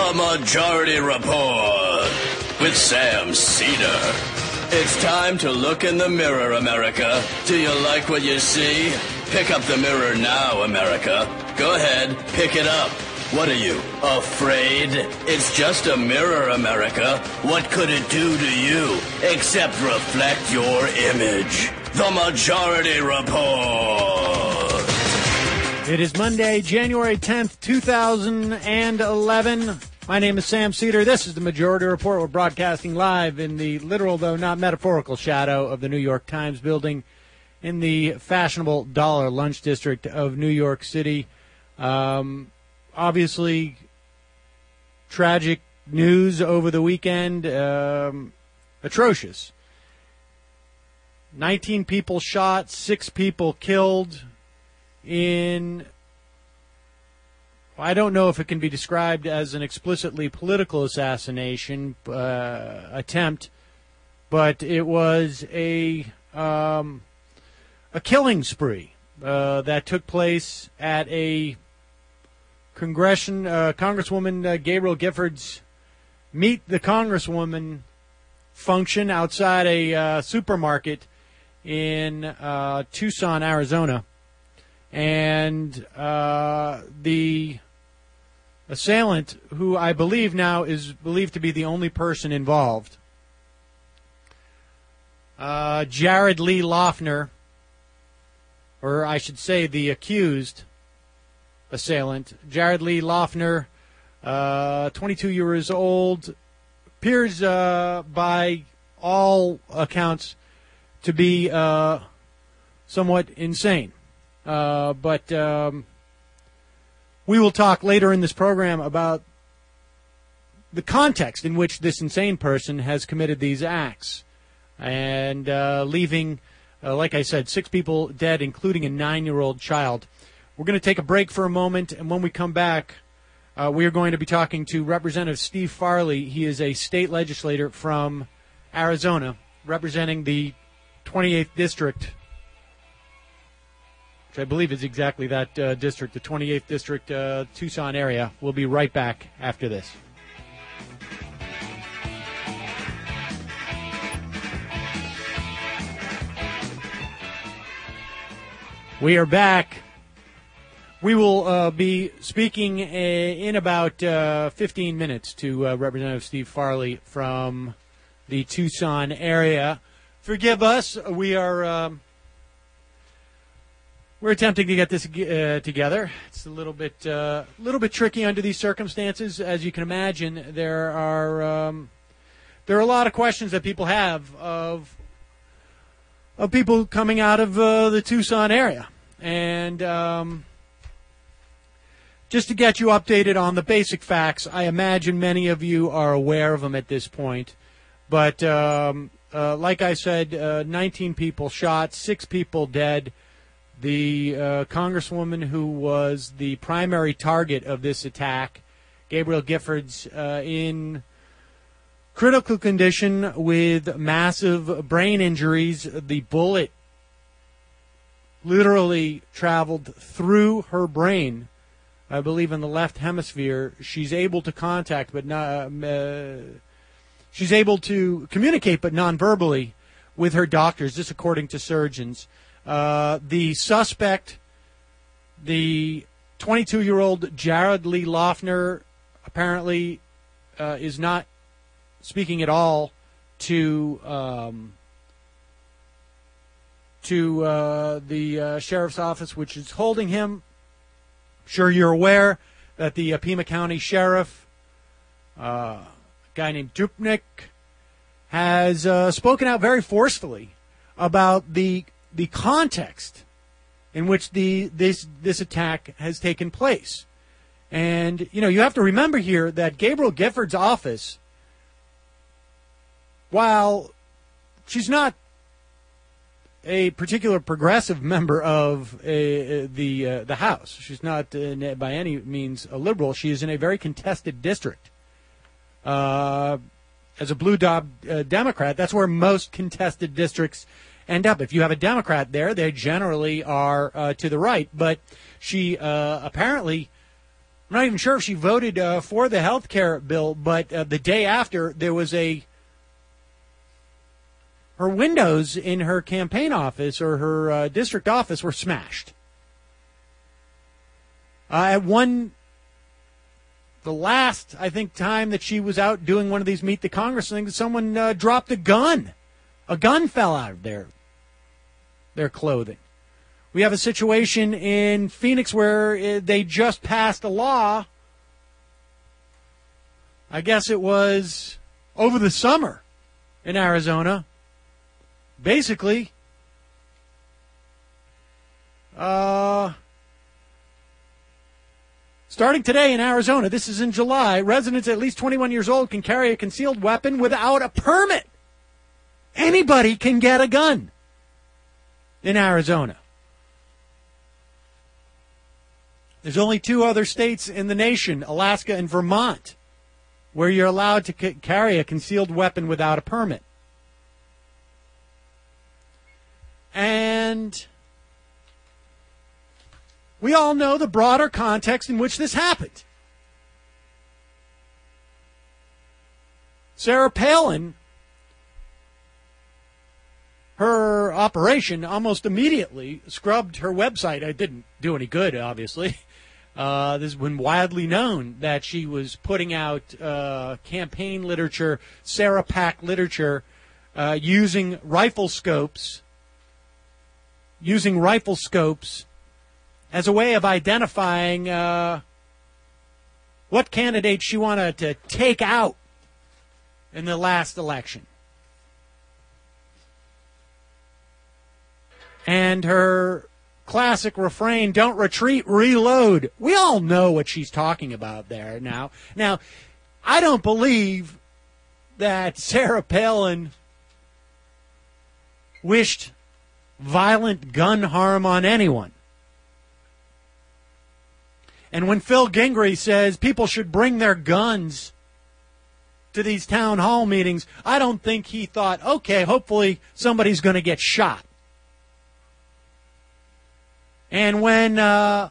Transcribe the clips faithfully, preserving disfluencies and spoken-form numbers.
The Majority Report with Sam Cedar. It's time to look in the mirror, America. Do you like what you see? Pick up the mirror now, America. Go ahead, pick it up. What are you, afraid? It's just a mirror, America. What could it do to you except reflect your image? The Majority Report. It is Monday, January tenth, two thousand eleven. My name is Sam Cedar. This is the Majority Report. We're broadcasting live in the literal, though not metaphorical, shadow of the New York Times building in the fashionable Dollar Lunch District of New York City. Um, obviously, tragic news over the weekend. Um, atrocious. nineteen people shot, six people killed in... I don't know if it can be described as an explicitly political assassination uh, attempt, but it was a um, a killing spree uh, that took place at a congression uh, Congresswoman uh, Gabrielle Giffords Meet the Congresswoman function outside a uh, supermarket in uh, Tucson, Arizona, and uh, the assailant, who I believe now is believed to be the only person involved, uh, Jared Lee Loughner, or I should say the accused assailant, Jared Lee Loughner, uh, twenty-two years old, appears uh, by all accounts to be uh, somewhat insane. Uh, but... Um, We will talk later in this program about the context in which this insane person has committed these acts and uh, leaving, uh, like I said, six people dead, including a nine-year-old child. We're going to take a break for a moment, and when we come back, uh, we are going to be talking to Representative Steve Farley. He is a state legislator from Arizona, representing the twenty-eighth District, which I believe is exactly that uh, district, the twenty-eighth District, uh, Tucson area. We'll be right back after this. We are back. We will uh, be speaking a, in about uh, fifteen minutes to uh, Representative Steve Farley from the Tucson area. Forgive us. We are... Um, We're attempting to get this uh, together. It's a little bit, uh, little bit tricky under these circumstances. As you can imagine, there are um, there are a lot of questions that people have of of people coming out of uh, the Tucson area, and um, just to get you updated on the basic facts, I imagine many of you are aware of them at this point. But um, uh, like I said, uh, nineteen people shot, six people dead. The uh, Congresswoman who was the primary target of this attack, Gabrielle Giffords, uh, in critical condition with massive brain injuries. The bullet literally traveled through her brain, I believe in the left hemisphere. She's able to contact, but not, uh, she's able to communicate, but non-verbally, with her doctors, this according to surgeons. Uh, the suspect, the twenty-two-year-old Jared Lee Loughner, apparently uh, is not speaking at all to um, to uh, the uh, sheriff's office, which is holding him. I'm sure you're aware that the uh, Pima County sheriff, uh, a guy named Dupnik, has uh, spoken out very forcefully about the the context in which the this this attack has taken place. And, you know, you have to remember here that Gabrielle Giffords' office, while she's not a particular progressive member of a, the uh, the House, she's not uh, by any means a liberal, she is in a very contested district. Uh, as a blue dog uh, Democrat, that's where most contested districts end up. If you have a Democrat there, they generally are uh, to the right. But she uh, apparently I'm not even sure if she voted uh, for the health care bill, but uh, the day after, there was a, her windows in her campaign office or her uh, district office were smashed. Uh, at one, the last, I think, time that she was out doing one of these Meet the Congress things, someone uh, dropped a gun. A gun fell out of their, their clothing. We have a situation in Phoenix where they just passed a law. I guess it was over the summer in Arizona. Basically, uh, starting today in Arizona, this is in July, residents at least twenty-one years old can carry a concealed weapon without a permit. Anybody can get a gun in Arizona. There's only two other states in the nation, Alaska and Vermont, where you're allowed to c- carry a concealed weapon without a permit. And we all know the broader context in which this happened. Sarah Palin, her operation almost immediately scrubbed her website. It didn't do any good, obviously. Uh, this has been widely known that she was putting out uh, campaign literature, Sarah Pack literature, uh, using rifle scopes, using rifle scopes as a way of identifying uh, what candidates she wanted to take out in the last election. And her classic refrain, don't retreat, reload. We all know what she's talking about there now. Now, I don't believe that Sarah Palin wished violent gun harm on anyone. And when Phil Gingrey says people should bring their guns to these town hall meetings, I don't think he thought, okay, hopefully somebody's going to get shot. And when uh,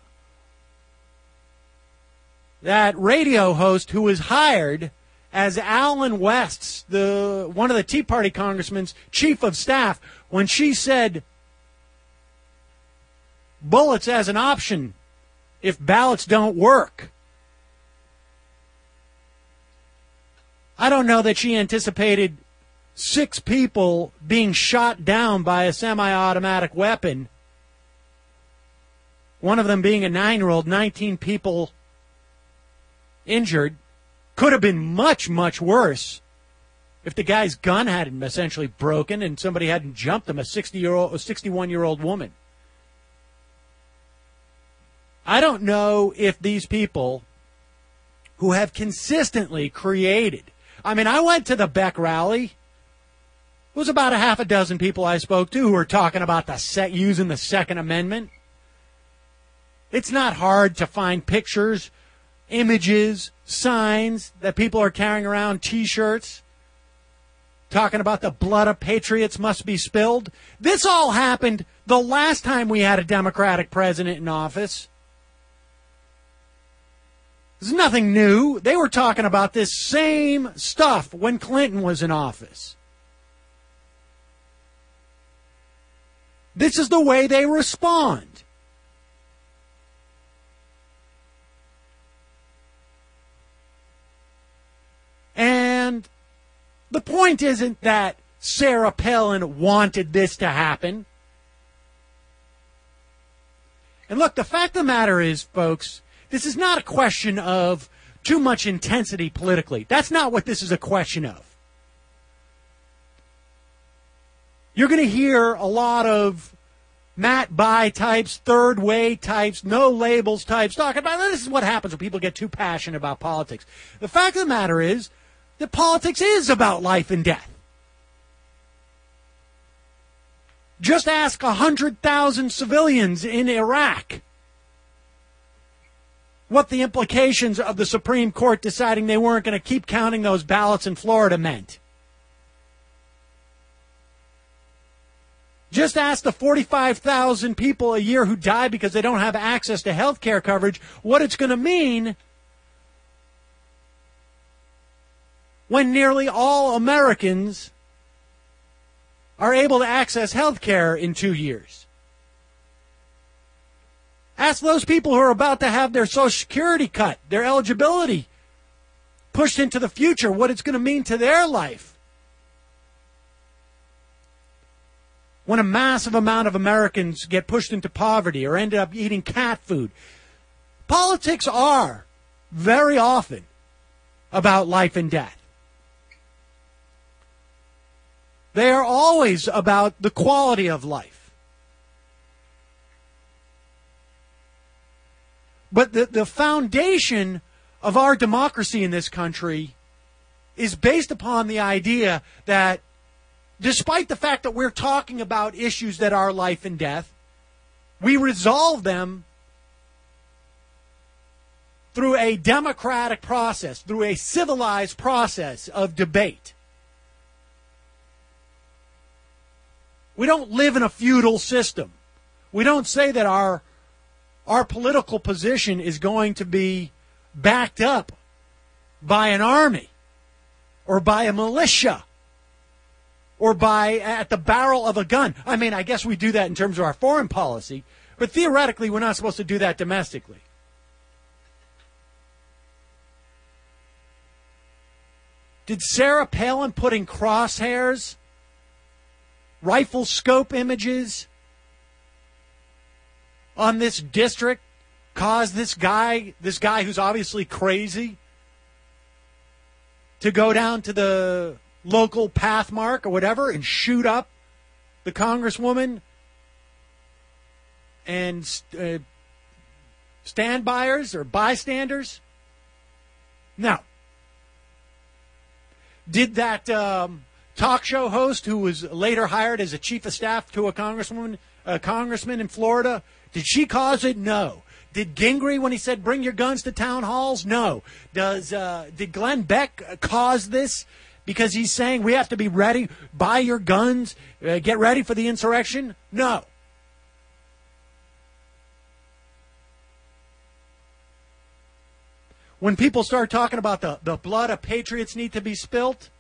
that radio host who was hired as Alan West's, the one of the Tea Party congressman's chief of staff, when she said bullets as an option if ballots don't work, I don't know that she anticipated six people being shot down by a semi-automatic weapon, one of them being a nine-year-old, nineteen people injured. Could have been much, much worse if the guy's gun hadn't essentially broken and somebody hadn't jumped him, a sixty-year-old, a sixty-one-year-old woman. I don't know if these people who have consistently created, I mean, I went to the Beck rally. It was about a half a dozen people I spoke to who were talking about the set, using the Second Amendment. It's not hard to find pictures, images, signs that people are carrying around, T-shirts, talking about the blood of patriots must be spilled. This all happened the last time we had a Democratic president in office. There's nothing new. They were talking about this same stuff when Clinton was in office. This is the way they respond. And the point isn't that Sarah Palin wanted this to happen. And look, the fact of the matter is, folks, this is not a question of too much intensity politically. That's not what this is a question of. You're going to hear a lot of Matt Bai types, third way types, no labels types talking about this is what happens when people get too passionate about politics. The fact of the matter is that politics is about life and death. Just ask one hundred thousand civilians in Iraq what the implications of the Supreme Court deciding they weren't going to keep counting those ballots in Florida meant. Just ask the forty-five thousand people a year who die because they don't have access to health care coverage what it's going to mean when nearly all Americans are able to access health care in two years? Ask those people who are about to have their Social Security cut, their eligibility pushed into the future, what it's going to mean to their life. When a massive amount of Americans get pushed into poverty or end up eating cat food. Politics are very often about life and death. They are always about the quality of life. But the, the foundation of our democracy in this country is based upon the idea that despite the fact that we're talking about issues that are life and death, we resolve them through a democratic process, through a civilized process of debate. We don't live in a feudal system. We don't say that our, our political position is going to be backed up by an army or by a militia or by at the barrel of a gun. I mean, I guess we do that in terms of our foreign policy, but theoretically we're not supposed to do that domestically. Did Sarah Palin put in crosshairs, rifle scope images on this district cause this guy, this guy who's obviously crazy, to go down to the local Pathmark or whatever and shoot up the congresswoman and uh, stand-byers or bystanders? No. Did that um, talk show host who was later hired as a chief of staff to a congresswoman, a congressman in Florida, did she cause it? No. Did Gingrey, when he said bring your guns to town halls? No. Does uh, did Glenn Beck cause this because he's saying we have to be ready, buy your guns, uh, get ready for the insurrection? No. When people start talking about the, the blood of patriots need to be spilt,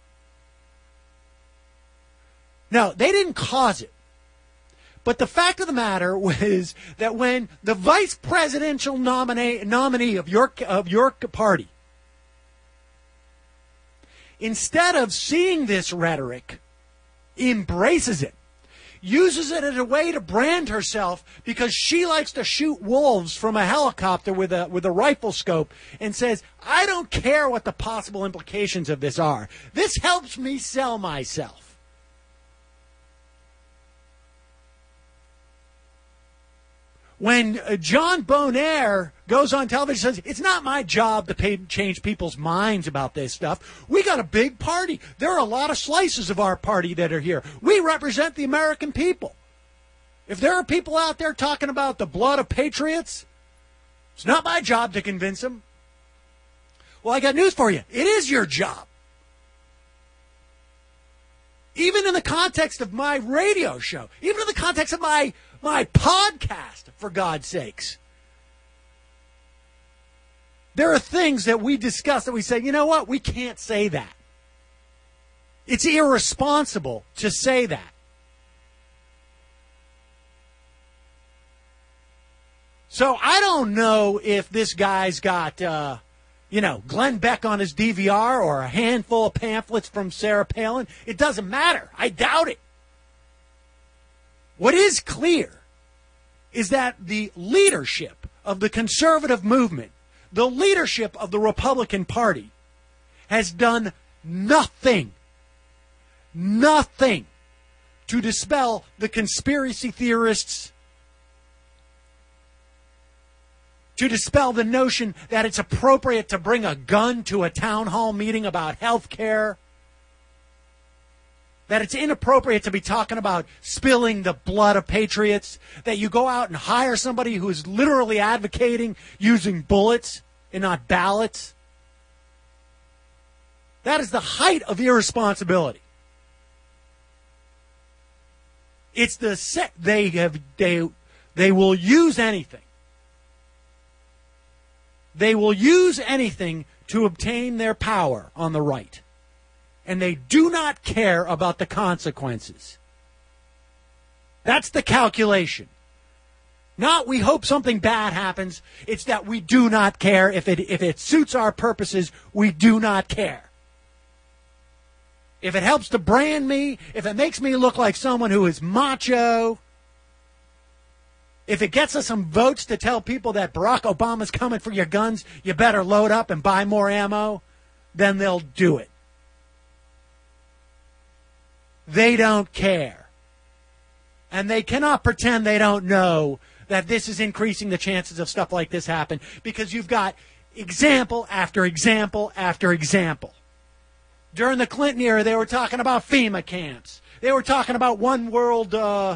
no, they didn't cause it. But the fact of the matter was that when the vice presidential nominee, nominee of your, of your party, instead of seeing this rhetoric, embraces it, uses it as a way to brand herself because she likes to shoot wolves from a helicopter with a with a rifle scope, and says, I don't care what the possible implications of this are. This helps me sell myself. When uh, John Bonaire goes on television and says, it's not my job to pay, change people's minds about this stuff. We got a big party. There are a lot of slices of our party that are here. We represent the American people. If there are people out there talking about the blood of patriots, it's not my job to convince them. Well, I got news for you. It is your job. Even in the context of my radio show, even in the context of my My podcast, for God's sakes. There are things that we discuss that we say, you know what, we can't say that. It's irresponsible to say that. So I don't know if this guy's got, uh, you know, Glenn Beck on his D V R or a handful of pamphlets from Sarah Palin. It doesn't matter. I doubt it. What is clear is that the leadership of the conservative movement, the leadership of the Republican Party, has done nothing, nothing to dispel the conspiracy theorists, to dispel the notion that it's appropriate to bring a gun to a town hall meeting about health care, that it's inappropriate to be talking about spilling the blood of patriots, that you go out and hire somebody who is literally advocating using bullets and not ballots. That is the height of irresponsibility. It's the set they have they they will use anything. They will use anything to obtain their power on the right. and they do not care about the consequences. That's the calculation. Not we hope something bad happens. It's that we do not care. If it if it suits our purposes, we do not care. If it helps to brand me, if it makes me look like someone who is macho, if it gets us some votes to tell people that Barack Obama's coming for your guns, you better load up and buy more ammo, then they'll do it. They don't care. And they cannot pretend they don't know that this is increasing the chances of stuff like this happen, because you've got example after example after example. During the Clinton era, they were talking about FEMA camps. They were talking about one world uh,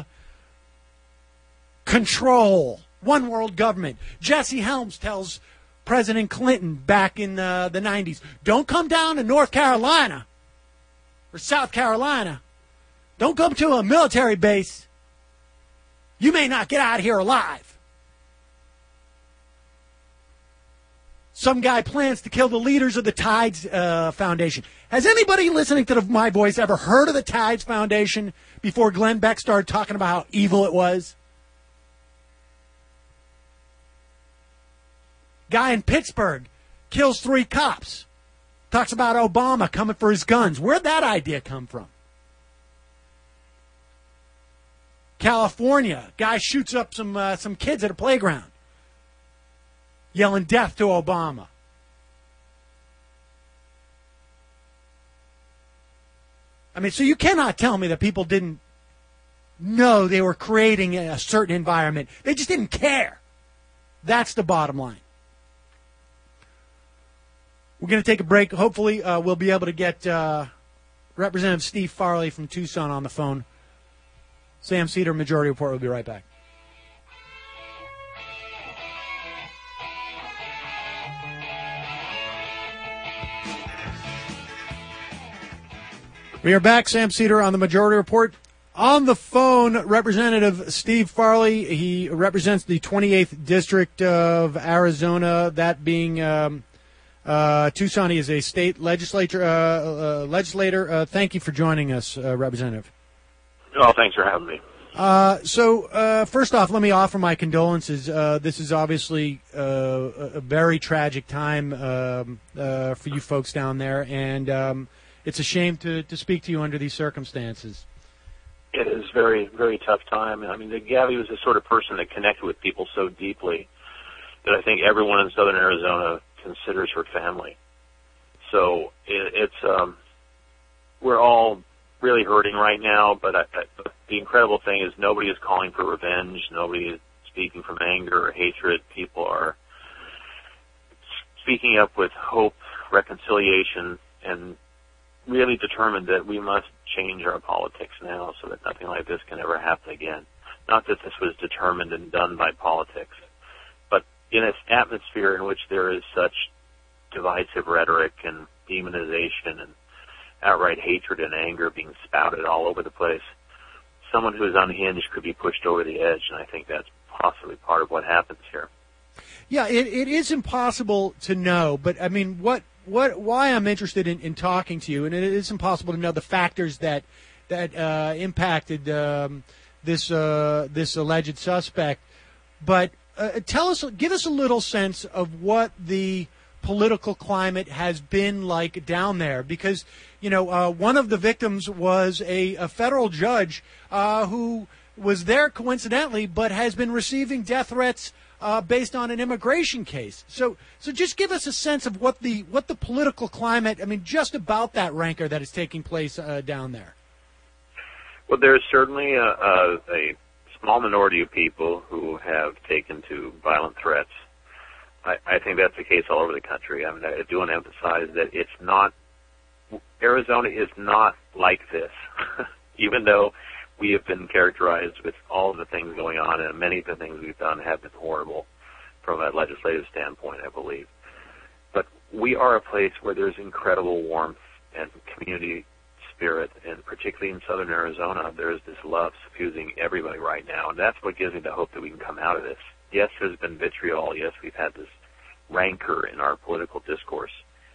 control, one world government. Jesse Helms tells President Clinton back in uh, the nineties, don't come down to North Carolina or South Carolina. Don't come to a military base. You may not get out of here alive. Some guy plans to kill the leaders of the Tides uh, Foundation. Has anybody listening to the, my voice ever heard of the Tides Foundation before Glenn Beck started talking about how evil it was? Guy in Pittsburgh kills three cops. Talks about Obama coming for his guns. Where'd that idea come from? California, guy shoots up some uh, some kids at a playground, yelling death to Obama. I mean, so you cannot tell me that people didn't know they were creating a certain environment. They just didn't care. That's the bottom line. We're going to take a break. Hopefully, uh, we'll be able to get uh, Representative Steve Farley from Tucson on the phone. Sam Seder, Majority Report. We'll be right back. We are back. Sam Seder on the Majority Report. On the phone, Representative Steve Farley. He represents the twenty-eighth District of Arizona, that being um, uh, Tucson. He is a state legislature, uh, uh, legislator. Uh, thank you for joining us, uh, Representative. Oh, thanks for having me. Uh, so, uh, first off, let me offer my condolences. Uh, this is obviously uh, a very tragic time um, uh, for you folks down there, and um, it's a shame to, to speak to you under these circumstances. It is very, very tough time. I mean, Gabby was the sort of person that connected with people so deeply that I think everyone in southern Arizona considers her family. So it, it's um, we're all really hurting right now, but I, I, the incredible thing is nobody is calling for revenge. Nobody is speaking from anger or hatred. People are speaking up with hope, reconciliation, and really determined that we must change our politics now so that nothing like this can ever happen again. Not that this was determined and done by politics, but in an atmosphere in which there is such divisive rhetoric and demonization and outright hatred and anger being spouted all over the place, someone who is unhinged could be pushed over the edge, and I think that's possibly part of what happens here. Yeah, it, it is impossible to know, but I mean, what, what, why I'm interested in, in talking to you, and it is impossible to know the factors that that uh, impacted um, this uh, this alleged suspect. But uh, tell us, give us a little sense of what the political climate has been like down there, because you know uh, one of the victims was a, a federal judge uh, who was there coincidentally, but has been receiving death threats uh, based on an immigration case. So, so just give us a sense of what the what the political climate. I mean, just about that rancor that is taking place uh, down there. Well, there's certainly a, a, a small minority of people who have taken to violent threats. I, I think that's the case all over the country. I mean, I do want to emphasize that it's not, Arizona is not like this, even though we have been characterized with all of the things going on, and many of the things we've done have been horrible from a legislative standpoint, I believe. But we are a place where there's incredible warmth and community spirit, and particularly in southern Arizona, there's this love suffusing everybody right now, and that's what gives me the hope that we can come out of this. Yes, there's been vitriol. Yes, we've had this rancor in our political discourse.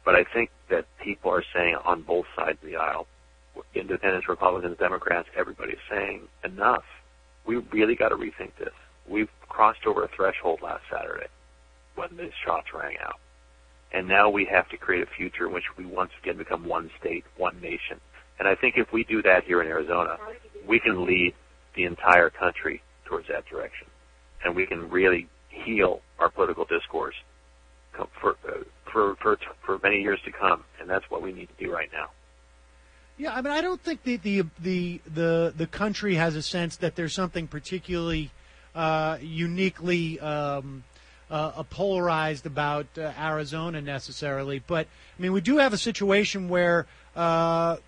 But I think that people are saying on both sides of the aisle, independents, Republicans, Democrats, everybody's saying enough. We really got to rethink this. We've crossed over a threshold last Saturday when the shots rang out. And now we have to create a future in which we once again become one state, one nation. And I think if we do that here in Arizona, we can lead the entire country towards that direction. And we can really heal our political discourse for, uh, for, for, for many years to come. And that's what we need to do right now. Yeah, I mean, I don't think the the the the, the country has a sense that there's something particularly uh, uniquely um, uh, polarized about uh, Arizona necessarily. But I mean, we do have a situation where uh,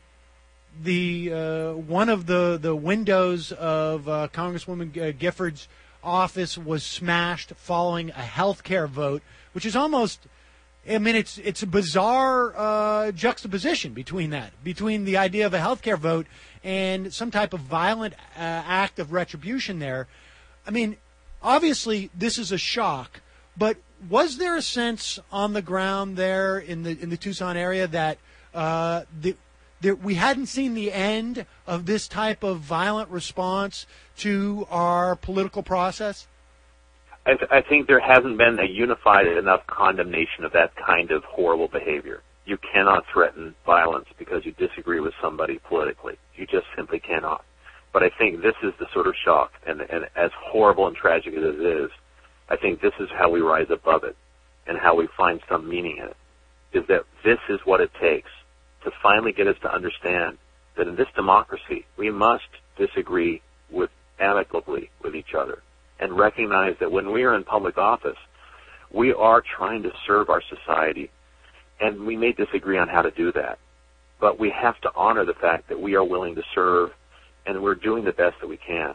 the uh, one of the, the windows of uh, Congresswoman Gifford's office was smashed following a health care vote, which is almost. I mean, it's it's a bizarre uh, juxtaposition between that, between the idea of a healthcare vote and some type of violent uh, act of retribution there. I mean, obviously this is a shock, but was there a sense on the ground there in the in the Tucson area that uh, the, the, we hadn't seen the end of this type of violent response to our political process? I, th- I think there hasn't been a unified enough condemnation of that kind of horrible behavior. You cannot threaten violence because you disagree with somebody politically. You just simply cannot. But I think this is the sort of shock, and, and as horrible and tragic as it is, I think this is how we rise above it and how we find some meaning in it, is that this is what it takes to finally get us to understand that in this democracy, we must disagree with amicably with each other. And recognize that when we are in public office, we are trying to serve our society, and we may disagree on how to do that. But we have to honor the fact that we are willing to serve, and we're doing the best that we can.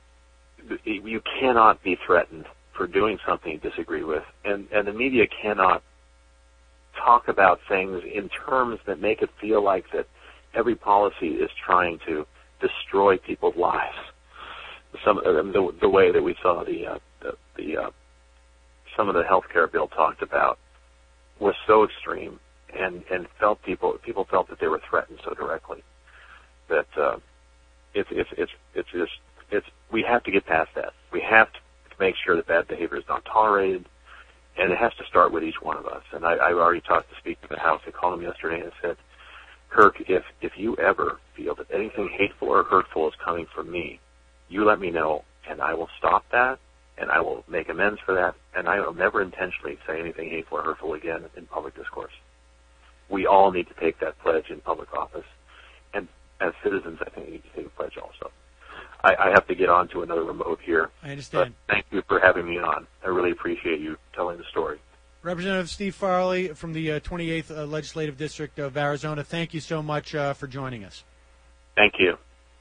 You cannot be threatened for doing something you disagree with, and, and the media cannot talk about things in terms that make it feel like that every policy is trying to destroy people's lives. Some uh, the, the way that we saw the uh, the, the uh, some of the health care bill talked about was so extreme, and, and felt people people felt that they were threatened so directly that uh, it's it's it's it's just it's we have to get past that. We have to make sure that bad behavior is not tolerated, and it has to start with each one of us. And I, I already talked to Speaker of the House. I called him yesterday and said, Kirk, if if you ever feel that anything hateful or hurtful is coming from me, you let me know, and I will stop that, and I will make amends for that, and I will never intentionally say anything hateful or hurtful again in public discourse. We all need to take that pledge in public office, and as citizens, I think we need to take a pledge also. I, I have to get on to another remote here. I understand. But thank you for having me on. I really appreciate you telling the story. Representative Steve Farley from the uh, twenty-eighth uh, Legislative District of Arizona, thank you so much uh, for joining us. Thank you.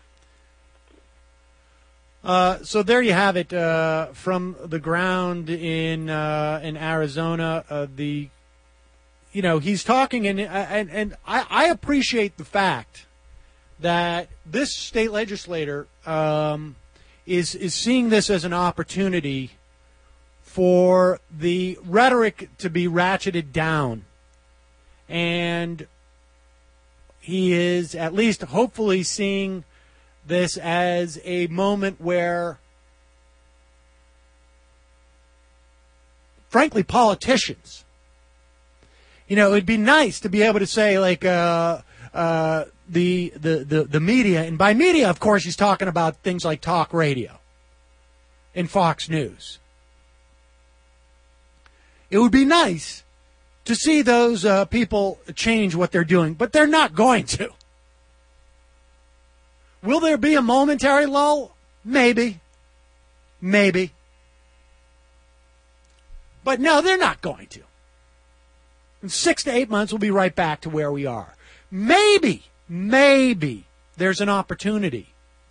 Uh, so there you have it uh, from the ground in uh, in Arizona. Uh, the you know he's talking and and and I, I appreciate the fact that this state legislator um, is is seeing this as an opportunity for the rhetoric to be ratcheted down, and he is at least hopefully seeing this as a moment where, frankly, politicians, you know, it'd be nice to be able to say, like, uh, uh, the, the, the, the media, and by media, of course, he's talking about things like talk radio and Fox News. It would be nice to see those uh, people change what they're doing, but they're not going to. Will there be a momentary lull? Maybe. Maybe. But no, they're not going to. In six to eight months, we'll be right back to where we are. Maybe, maybe there's an opportunity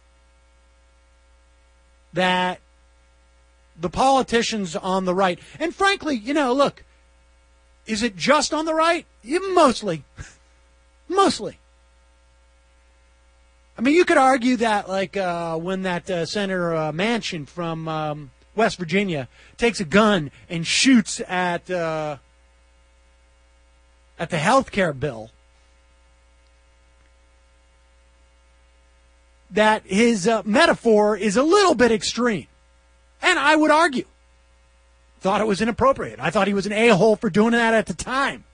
that the politicians on the right, and frankly, you know, look, is it just on the right? Mostly. Mostly. I mean, you could argue that, like, uh, when that uh, Senator uh, Manchin from um, West Virginia takes a gun and shoots at uh, at the health care bill that his uh, metaphor is a little bit extreme. And I would argue, thought it was inappropriate. I thought he was an a-hole for doing that at the time.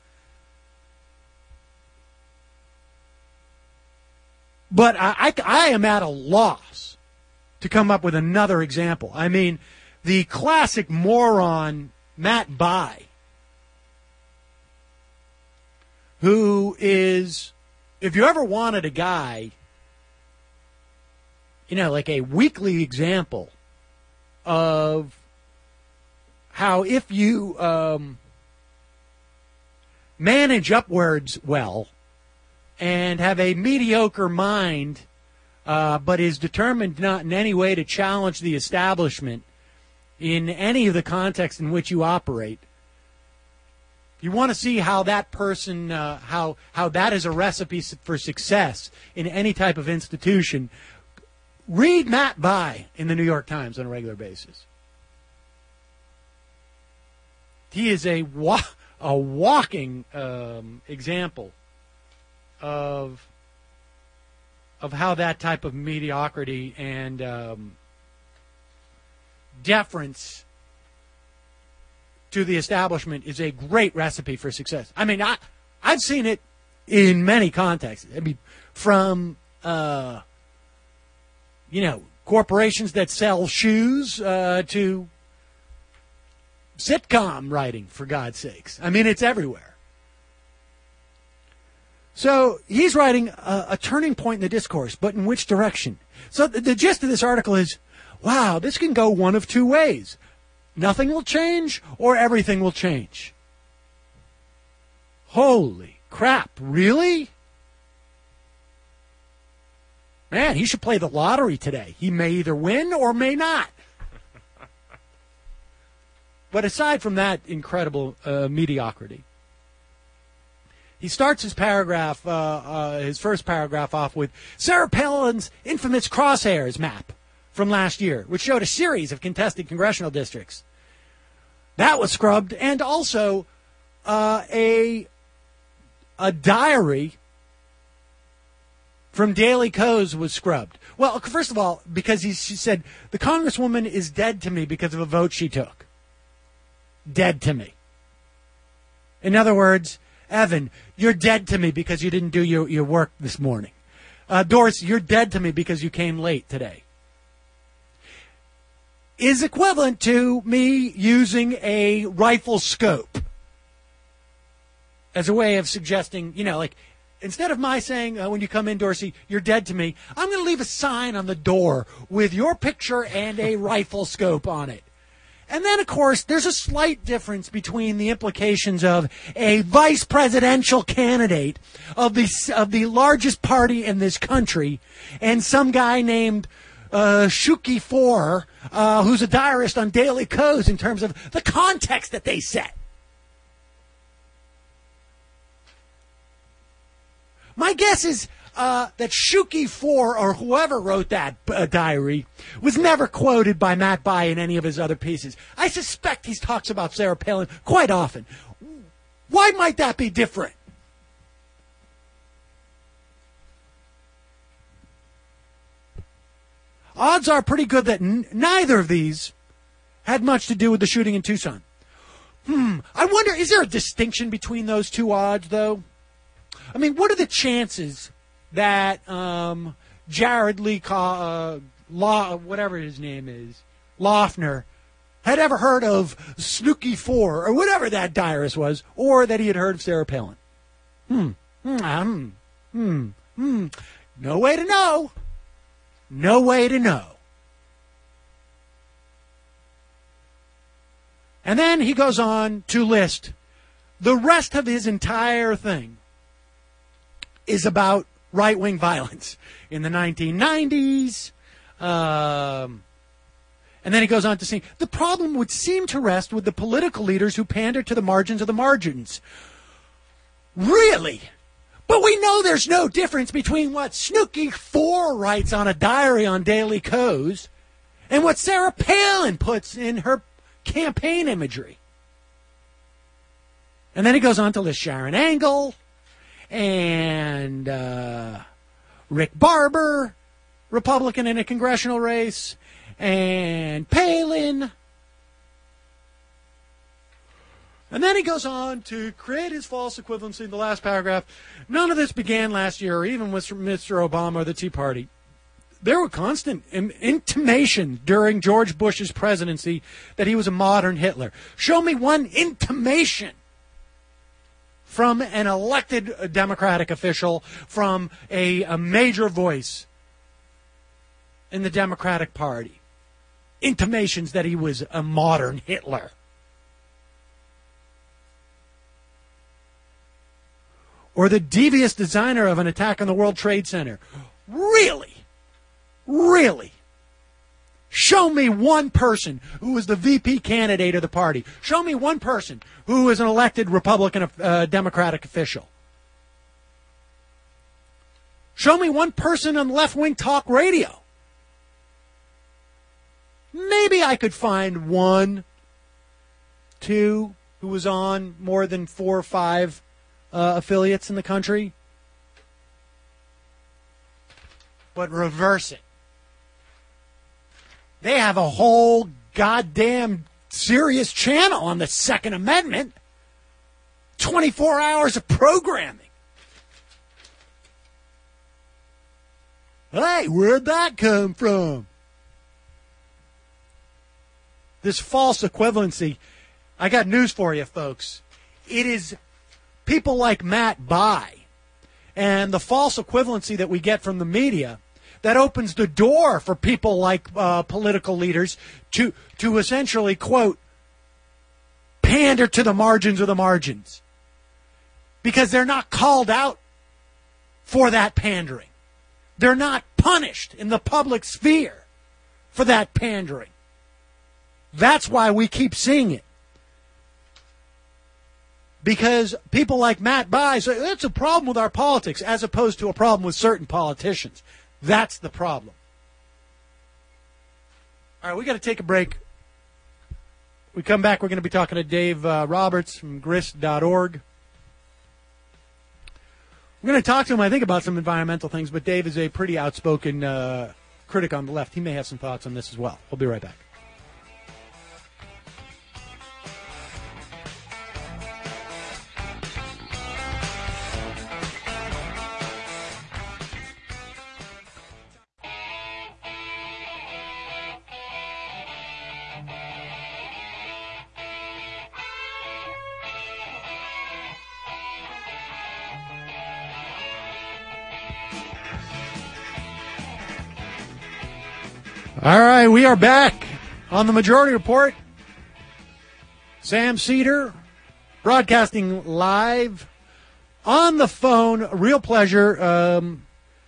But I, I, I am at a loss to come up with another example. I mean, the classic moron Matt Bai, who is, if you ever wanted a guy, you know, like a weekly example of how if you um, manage upwards well and have a mediocre mind, uh, but is determined not in any way to challenge the establishment in any of the context in which you operate, you want to see how that person, uh, how how that is a recipe for success in any type of institution. Read Matt Bai in the New York Times on a regular basis. He is a wa- a walking um, example of of how that type of mediocrity and um, deference to the establishment is a great recipe for success. I mean, I I've seen it in many contexts. I mean, from uh, you know, corporations that sell shoes uh, to sitcom writing, for God's sakes. I mean, it's everywhere. So he's writing a, a turning point in the discourse, but in which direction? So the, the gist of this article is, wow, this can go one of two ways. Nothing will change or everything will change. Holy crap, really? Man, he should play the lottery today. He may either win or may not. But aside from that incredible uh, mediocrity, he starts his paragraph, uh, uh, his first paragraph off with Sarah Palin's infamous crosshairs map from last year, which showed a series of contested congressional districts. That was scrubbed, and also uh, a a diary from Daily Kos was scrubbed. Well, first of all, because he, she said, the congresswoman is dead to me because of a vote she took. Dead to me. In other words, Evan, you're dead to me because you didn't do your, your work this morning. Uh, Doris, you're dead to me because you came late today. Is equivalent to me using a rifle scope as a way of suggesting, you know, like, instead of my saying, uh, when you come in, Dorsey, you're dead to me, I'm going to leave a sign on the door with your picture and a rifle scope on it. And then, of course, there's a slight difference between the implications of a vice presidential candidate of the, of the largest party in this country and some guy named uh, Shuki Four, uh, who's a diarist on Daily Kos, in terms of the context that they set. My guess is uh, that Shuki Four, or whoever wrote that uh, diary, was never quoted by Matt Bai in any of his other pieces. I suspect he talks about Sarah Palin quite often. Why might that be different? Odds are pretty good that n- neither of these had much to do with the shooting in Tucson. Hmm, I wonder, is there a distinction between those two odds, though? I mean, what are the chances that um, Jared Lee, uh, Law, whatever his name is, Loughner, had ever heard of Snooki Four, or whatever that diarist was, or that he had heard of Sarah Palin? Hmm. Hmm. Hmm. Hmm. No way to know. No way to know. And then he goes on to list the rest of his entire thing is about right-wing violence in the nineteen nineties. Um, and then he goes on to say, the problem would seem to rest with the political leaders who pander to the margins of the margins. Really? But we know there's no difference between what Snooki Four writes on a diary on Daily Kos and what Sarah Palin puts in her campaign imagery. And then he goes on to list Sharon Angle and uh, Rick Barber, Republican in a congressional race, and Palin. And then he goes on to create his false equivalency in the last paragraph. None of this began last year, or even with Mister Obama or the Tea Party. There were constant in- intimations during George Bush's presidency that he was a modern Hitler. Show me one intimation from an elected Democratic official, from a, a major voice in the Democratic Party. Intimations that he was a modern Hitler. Or the devious designer of an attack on the World Trade Center. Really? Really? Show me one person who was the V P candidate of the party. Show me one person who was an elected Republican uh, Democratic official. Show me one person on left-wing talk radio. Maybe I could find one, two, who was on more than four or five Uh, affiliates in the country, but reverse it. They have a whole goddamn Sirius channel on the Second Amendment. twenty-four hours of programming. Hey, where'd that come from? This false equivalency, I got news for you, folks. It is people like Matt Bai and the false equivalency that we get from the media that opens the door for people like uh, political leaders to to essentially, quote, pander to the margins of the margins. Because they're not called out for that pandering. They're not punished in the public sphere for that pandering. That's why we keep seeing it. Because people like Matt Bai say, it's a problem with our politics, as opposed to a problem with certain politicians. That's the problem. All right, we got to take a break. We come back, we're going to be talking to Dave uh, Roberts from grist dot org. We're going to talk to him, I think, about some environmental things, but Dave is a pretty outspoken uh, critic on the left. He may have some thoughts on this as well. We'll be right back. All right, we are back on the Majority Report. Sam Seder, broadcasting live on the phone. A real pleasure um,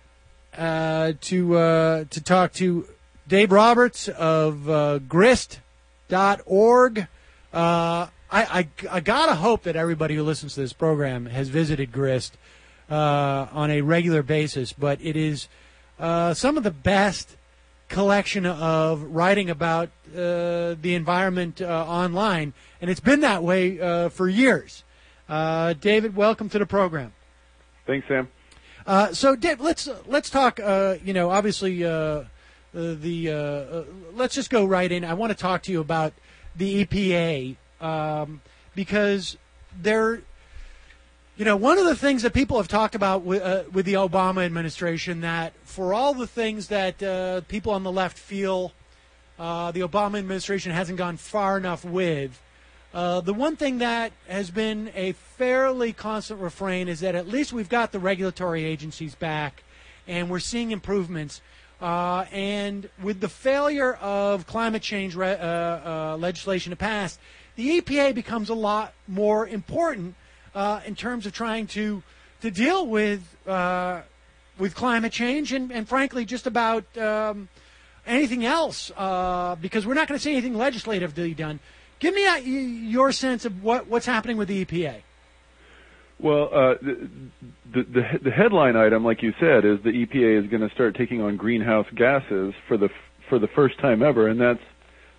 uh, to uh, to talk to Dave Roberts of uh, grist dot org. Uh, I, I, I gotta hope that everybody who listens to this program has visited Grist uh, on a regular basis, but it is uh, some of the best collection of writing about uh, the environment uh, online, and it's been that way uh, for years. Uh, David, welcome to the program. Thanks, Sam. Uh, so, Dave, let's let's talk. Uh, you know, obviously, uh, uh, the uh, uh, let's just go right in. I want to talk to you about the E P A um, because there. You know, one of the things that people have talked about with, uh, with the Obama administration, that for all the things that uh, people on the left feel uh, the Obama administration hasn't gone far enough with, uh, the one thing that has been a fairly constant refrain is that at least we've got the regulatory agencies back and we're seeing improvements. Uh, and with the failure of climate change re- uh, uh, legislation to pass, the E P A becomes a lot more important Uh, in terms of trying to to deal with uh, with climate change and, and frankly just about um, anything else uh, because we're not going to see anything legislatively done. Give me a, your sense of what, what's happening with the E P A. Well, uh, the, the the headline item, like you said, is the E P A is going to start taking on greenhouse gases for the for the first time ever, and that's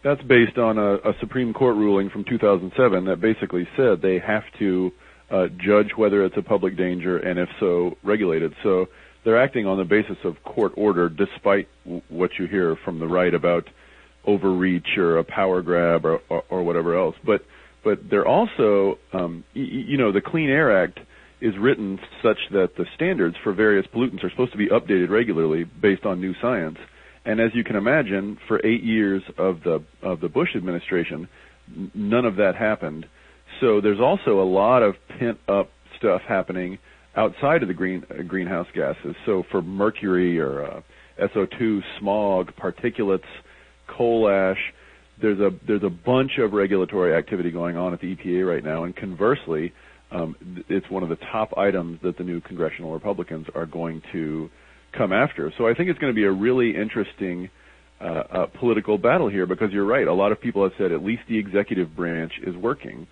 That's based on a, a Supreme Court ruling from two thousand seven that basically said they have to uh, judge whether it's a public danger and, if so, regulate it. So they're acting on the basis of court order, despite w- what you hear from the right about overreach or a power grab or, or, or whatever else. But but they're also, um, y- you know, the Clean Air Act is written such that the standards for various pollutants are supposed to be updated regularly based on new science. And as you can imagine, for eight years of the of the Bush administration, n- none of that happened. So there's also a lot of pent-up stuff happening outside of the green uh, greenhouse gases. So for mercury or uh, S O two, smog, particulates, coal ash, there's a there's a bunch of regulatory activity going on at the E P A right now. And conversely, um, it's one of the top items that the new congressional Republicans are going to come after. So I think it's going to be a really interesting uh, uh, political battle here, because you're right. A lot of people have said at least the executive branch is working,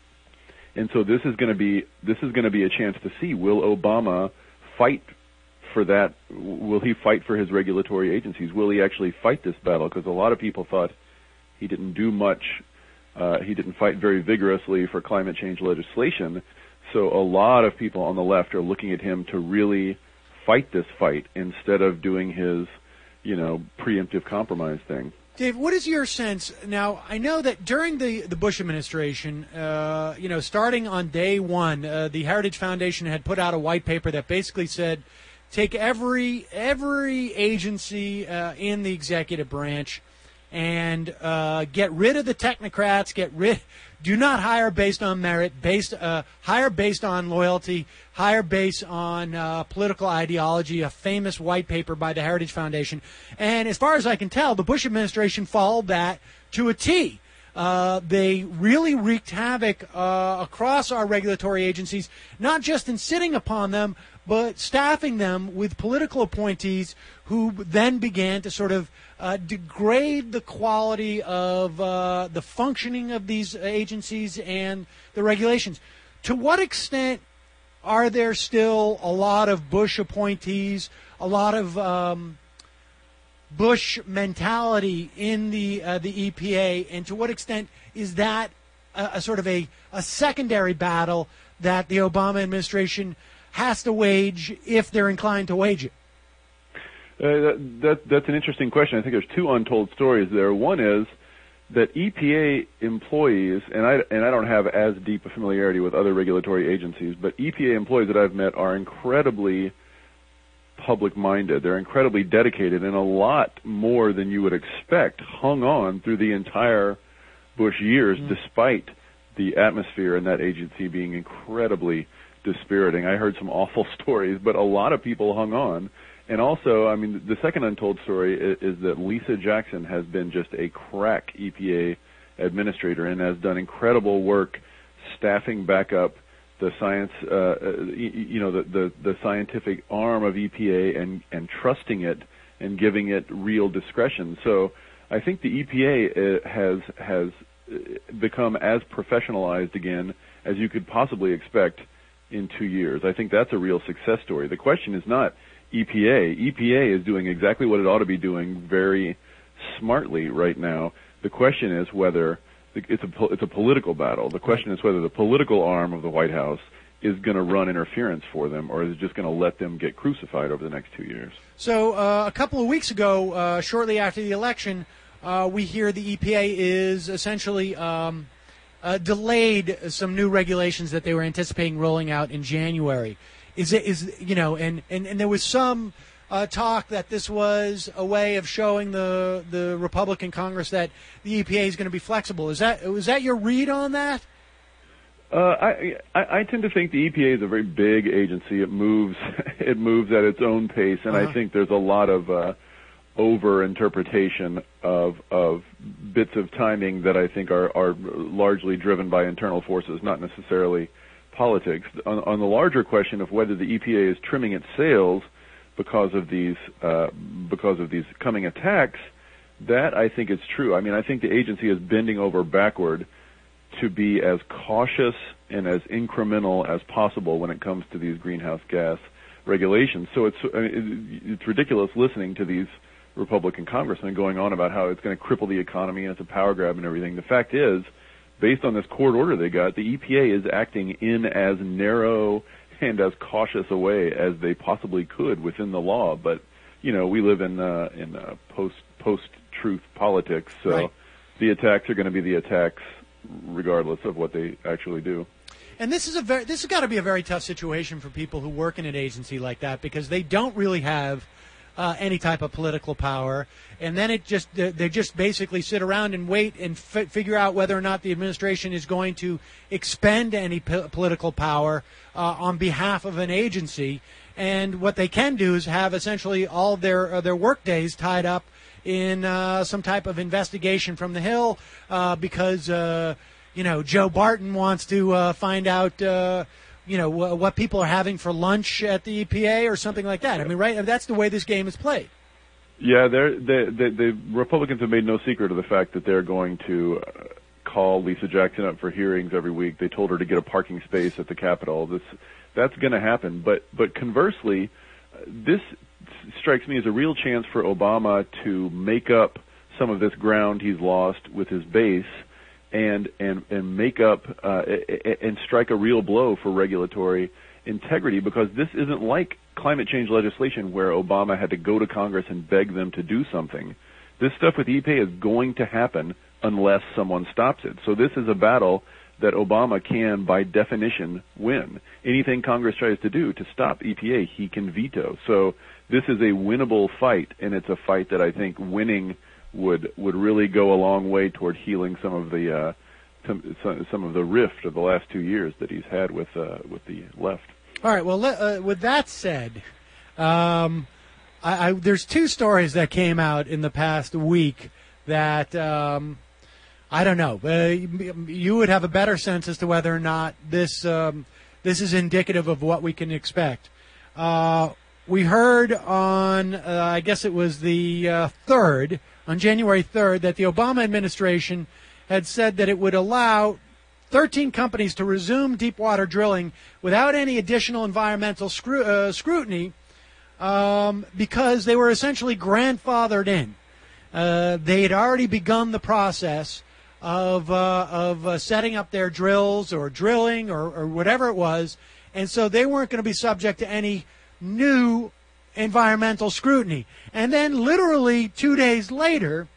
and so this is going to be this is going to be a chance to see, will Obama fight for that? Will he fight for his regulatory agencies? Will he actually fight this battle? Because a lot of people thought he didn't do much. Uh, he didn't fight very vigorously for climate change legislation. So a lot of people on the left are looking at him to really fight this fight instead of doing his, you know, preemptive compromise thing. Dave, what is your sense? Now, I know that during the, the Bush administration, uh, you know, starting on day one, uh, the Heritage Foundation had put out a white paper that basically said, take every every agency uh, in the executive branch and uh, get rid of the technocrats, get rid, do not hire based on merit, based uh, hire based on loyalty, hire based on uh, political ideology, a famous white paper by the Heritage Foundation. And as far as I can tell, the Bush administration followed that to a T. Uh, they really wreaked havoc uh, across our regulatory agencies, not just in sitting upon them, but staffing them with political appointees who then began to sort of uh, degrade the quality of uh, the functioning of these agencies and the regulations. To what extent are there still a lot of Bush appointees, a lot of um, Bush mentality in the uh, the E P A, and to what extent is that a, a sort of a, a secondary battle that the Obama administration has to wage if they're inclined to wage it? Uh, that, that, that's an interesting question. I think there's two untold stories there. One is that E P A employees, and I, and I don't have as deep a familiarity with other regulatory agencies, but E P A employees that I've met are incredibly public-minded. They're incredibly dedicated, and a lot more than you would expect hung on through the entire Bush years, mm-hmm. despite the atmosphere in that agency being incredibly dispiriting. I heard some awful stories, but a lot of people hung on. And also, I mean, the second untold story is, is that Lisa Jackson has been just a crack E P A administrator and has done incredible work staffing back up the science, uh, you know, the, the, the scientific arm of E P A and, and trusting it and giving it real discretion. So I think the E P A has has become as professionalized again as you could possibly expect in two years. I think that's a real success story. The question is not E P A. E P A is doing exactly what it ought to be doing very smartly right now. The question is whether it's a it's a political battle. The question is whether the political arm of the White House is going to run interference for them, or is it just going to let them get crucified over the next two years? So uh, a couple of weeks ago, uh, shortly after the election, uh, we hear the E P A is essentially um, uh, delayed some new regulations that they were anticipating rolling out in January. Is it is you know, and, and, and there was some uh, talk that this was a way of showing the the Republican Congress that the E P A is going to be flexible. Is that was that your read on that? Uh, I, I I tend to think the E P A is a very big agency. It moves it moves at its own pace, and uh-huh. I think there's a lot of uh, over interpretation of of bits of timing that I think are are largely driven by internal forces, not necessarily politics. On, on the larger question of whether the E P A is trimming its sails because of these uh, because of these coming attacks, that I think is true. I mean, I think the agency is bending over backward to be as cautious and as incremental as possible when it comes to these greenhouse gas regulations. So it's I mean, it's ridiculous listening to these Republican congressman going on about how it's going to cripple the economy and it's a power grab and everything. The fact is, based on this court order they got, the E P A is acting in as narrow and as cautious a way as they possibly could within the law. But, you know, we live in uh, in uh, post post truth politics, so right. the attacks are going to be the attacks regardless of what they actually do. And this is a very this has got to be a very tough situation for people who work in an agency like that, because they don't really have uh, any type of political power, and then it just they just basically sit around and wait and f- figure out whether or not the administration is going to expend any p- political power uh, on behalf of an agency. And what they can do is have essentially all their uh, their work days tied up in uh, some type of investigation from the Hill, uh, because uh, you know Joe Barton wants to uh, find out uh, you know w- what people are having for lunch at the E P A or something like that. I mean, right? That's the way this game is played. Yeah, they're, they, they, the Republicans have made no secret of the fact that they're going to uh, call Lisa Jackson up for hearings every week. They told her to get a parking space at the Capitol. This that's going to happen. But but conversely, uh, this strikes me as a real chance for Obama to make up some of this ground he's lost with his base, and and and make up uh, and strike a real blow for regulatory integrity, because this isn't like climate change legislation where Obama had to go to Congress and beg them to do something. This stuff with E P A is going to happen unless someone stops it. So this is a battle that Obama can, by definition, win. Anything Congress tries to do to stop E P A, he can veto. So this is a winnable fight, and it's a fight that I think winning would would really go a long way toward healing some of the uh, some, some of the rift of the last two years that he's had with uh, with the left. All right. Well, uh, with that said, um, I, I, there's two stories that came out in the past week that um, I don't know. Uh, you would have a better sense as to whether or not this um, this is indicative of what we can expect. Uh, we heard on, uh, I guess it was the uh, third, on January third, that the Obama administration had said that it would allow thirteen companies to resume deep-water drilling without any additional environmental scru- uh, scrutiny um, because they were essentially grandfathered in. Uh, they had already begun the process of uh, of uh, setting up their drills or drilling or, or whatever it was, and so they weren't going to be subject to any new environmental scrutiny. And then literally two days later,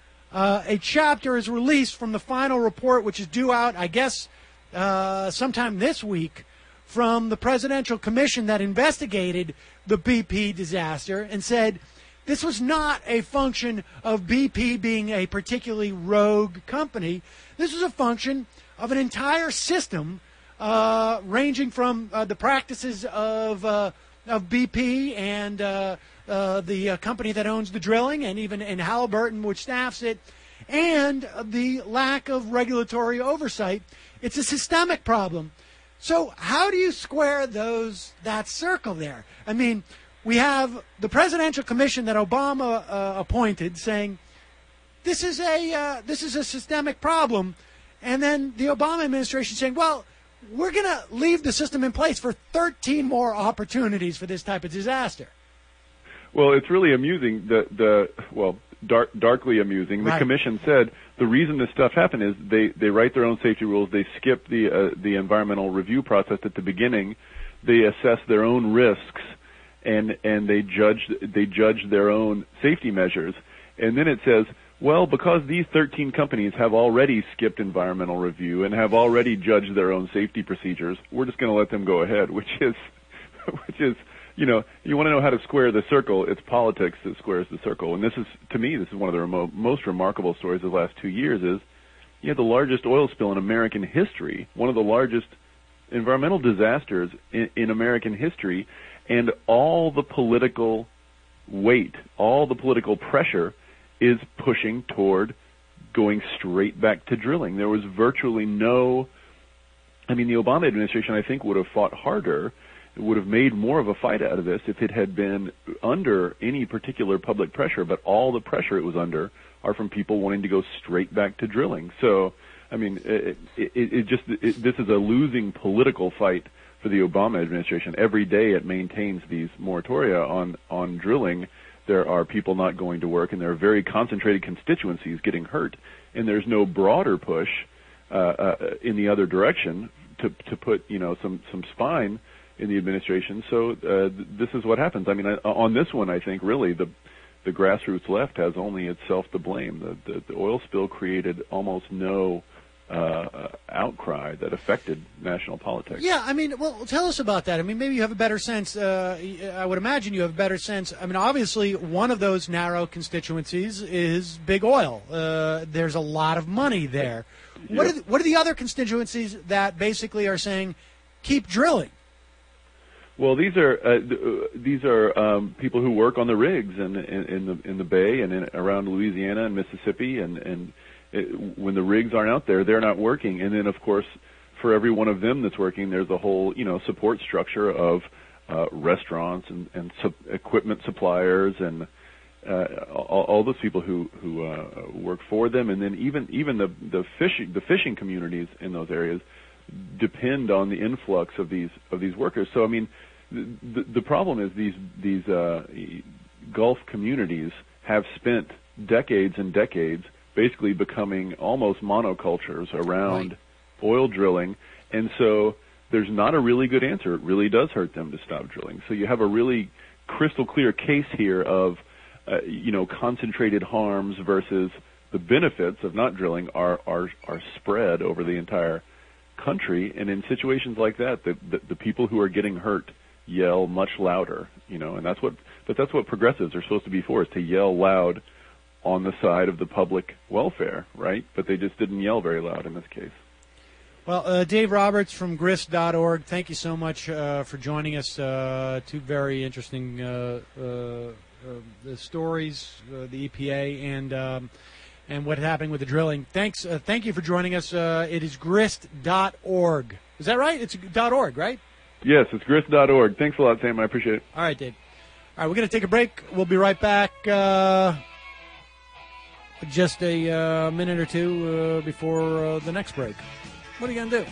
Uh, a chapter is released from the final report, which is due out, I guess, uh, sometime this week, from the Presidential Commission that investigated the B P disaster and said this was not a function of B P being a particularly rogue company. This was a function of an entire system uh, ranging from uh, the practices of uh, of B P and uh, uh, the uh, company that owns the drilling, and even in Halliburton, which staffs it, and the lack of regulatory oversight. It's a systemic problem. So how do you square those that circle there? I mean, we have the Presidential Commission that Obama uh, appointed saying this is a uh, this is a systemic problem, and then the Obama administration saying, well, we're going to leave the system in place for thirteen more opportunities for this type of disaster. Well, it's really amusing. The the well, dark, darkly amusing. The right. commission said the reason this stuff happened is they, they write their own safety rules. They skip the uh, the environmental review process at the beginning. They assess their own risks, and and they judge they judge their own safety measures. And then it says, well, because these thirteen companies have already skipped environmental review and have already judged their own safety procedures, we're just going to let them go ahead, which is which is. You know, you want to know how to square the circle. It's politics that squares the circle. And this is, to me, this is one of the remo- most remarkable stories of the last two years is you had the largest oil spill in American history, one of the largest environmental disasters in, in American history, and all the political weight, all the political pressure is pushing toward going straight back to drilling. There was virtually no, I mean, the Obama administration, I think, would have fought harder, would have made more of a fight out of this if it had been under any particular public pressure, but all the pressure it was under are from people wanting to go straight back to drilling. So, I mean, it, it, it just it, this is a losing political fight for the Obama administration. Every day it maintains these moratoria on, on drilling there are people not going to work, and there are very concentrated constituencies getting hurt, and there's no broader push uh, uh, in the other direction to to put you know some some spine in the administration. So uh, th- this is what happens. I mean, I, on this one, I think really the the grassroots left has only itself to blame. The the, the oil spill created almost no Uh, outcry that affected national politics. Yeah, I mean, well, tell us about that. I mean, maybe you have a better sense. Uh, I would imagine you have a better sense. I mean, obviously, one of those narrow constituencies is big oil. Uh, there's a lot of money there. What, yep. are the, what are the other constituencies that basically are saying, keep drilling? Well, these are uh, th- uh, these are um, people who work on the rigs in, in, in the in the Bay and in, around Louisiana and Mississippi, and and It, when the rigs aren't out there, they're not working. And then, of course, for every one of them that's working, there's a whole, you know, support structure of uh, restaurants and, and sub- equipment suppliers and uh, all, all those people who who uh, work for them. And then even even the the fishing the fishing communities in those areas depend on the influx of these of these workers. So, I mean, the the problem is these these uh, Gulf communities have spent decades and decades basically becoming almost monocultures around right. oil drilling, and so there's not a really good answer. It really does hurt them to stop drilling. So you have a really crystal clear case here of, uh, you know, concentrated harms versus the benefits of not drilling are are, are spread over the entire country. And in situations like that, the, the the people who are getting hurt yell much louder, you know, and that's what but that's what progressives are supposed to be for, is to yell loud on the side of the public welfare, right? But they just didn't yell very loud in this case. Well, uh, Dave Roberts from grist dot org, thank you so much uh, for joining us. Uh, two very interesting uh, uh, uh, stories, uh, the E P A and um, and what's happening with the drilling. Thanks, uh, thank you for joining us. Uh, it is grist dot org. Is that right? It's .org, right? Yes, it's grist dot org. Thanks a lot, Sam. I appreciate it. All right, Dave. All right, we're going to take a break. We'll be right back. Uh, Just a uh, minute or two uh, before uh, the next break. What are you going to do?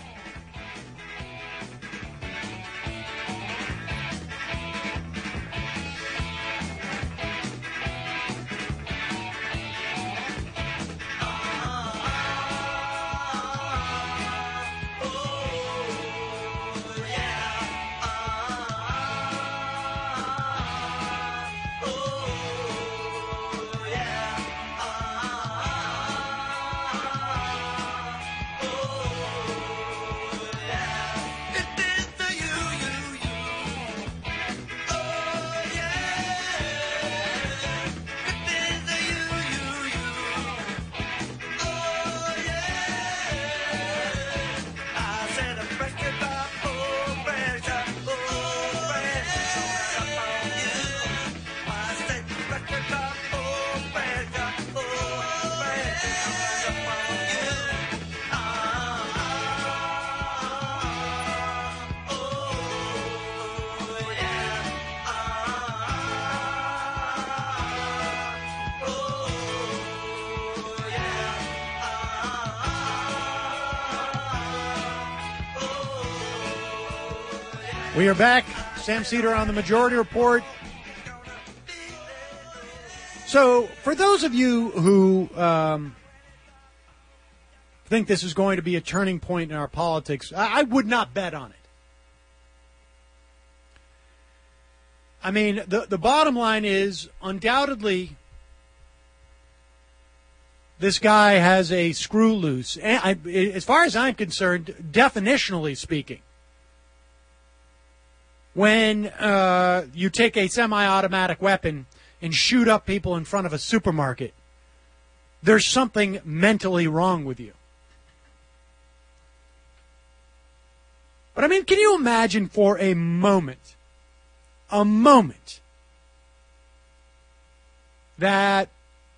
We are back. Sam Seder on the Majority Report. So, for those of you who um, think this is going to be a turning point in our politics, I, I would not bet on it. I mean, the, the bottom line is, undoubtedly, this guy has a screw loose. And I, as far as I'm concerned, definitionally speaking, when uh, you take a semi-automatic weapon and shoot up people in front of a supermarket, there's something mentally wrong with you. But I mean, can you imagine for a moment, a moment, that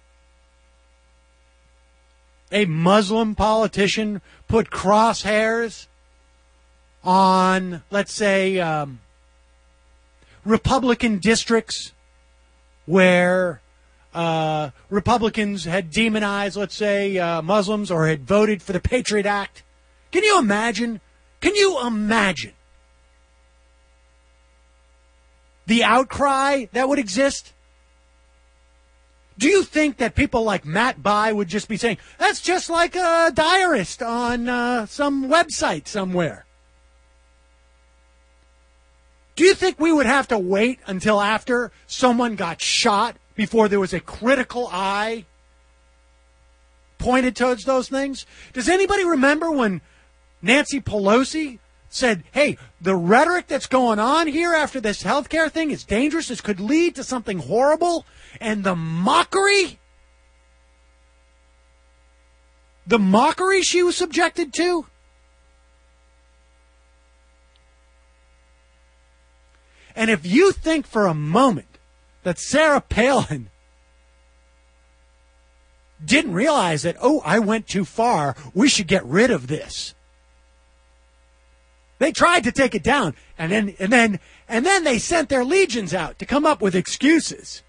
a Muslim politician put crosshairs on, let's say, um, Republican districts where uh, Republicans had demonized, let's say, uh, Muslims or had voted for the Patriot Act? Can you imagine? Can you imagine the outcry that would exist? Do you think that people like Matt Bai would just be saying, that's just like a diarist on uh, some website somewhere? Do you think we would have to wait until after someone got shot before there was a critical eye pointed towards those things? Does anybody remember when Nancy Pelosi said, hey, the rhetoric that's going on here after this healthcare thing is dangerous. This could lead to something horrible. And the mockery, the mockery she was subjected to. And if you think for a moment that Sarah Palin didn't realize that, oh, I went too far, we should get rid of this. They tried to take it down, and then and then and then they sent their legions out to come up with excuses.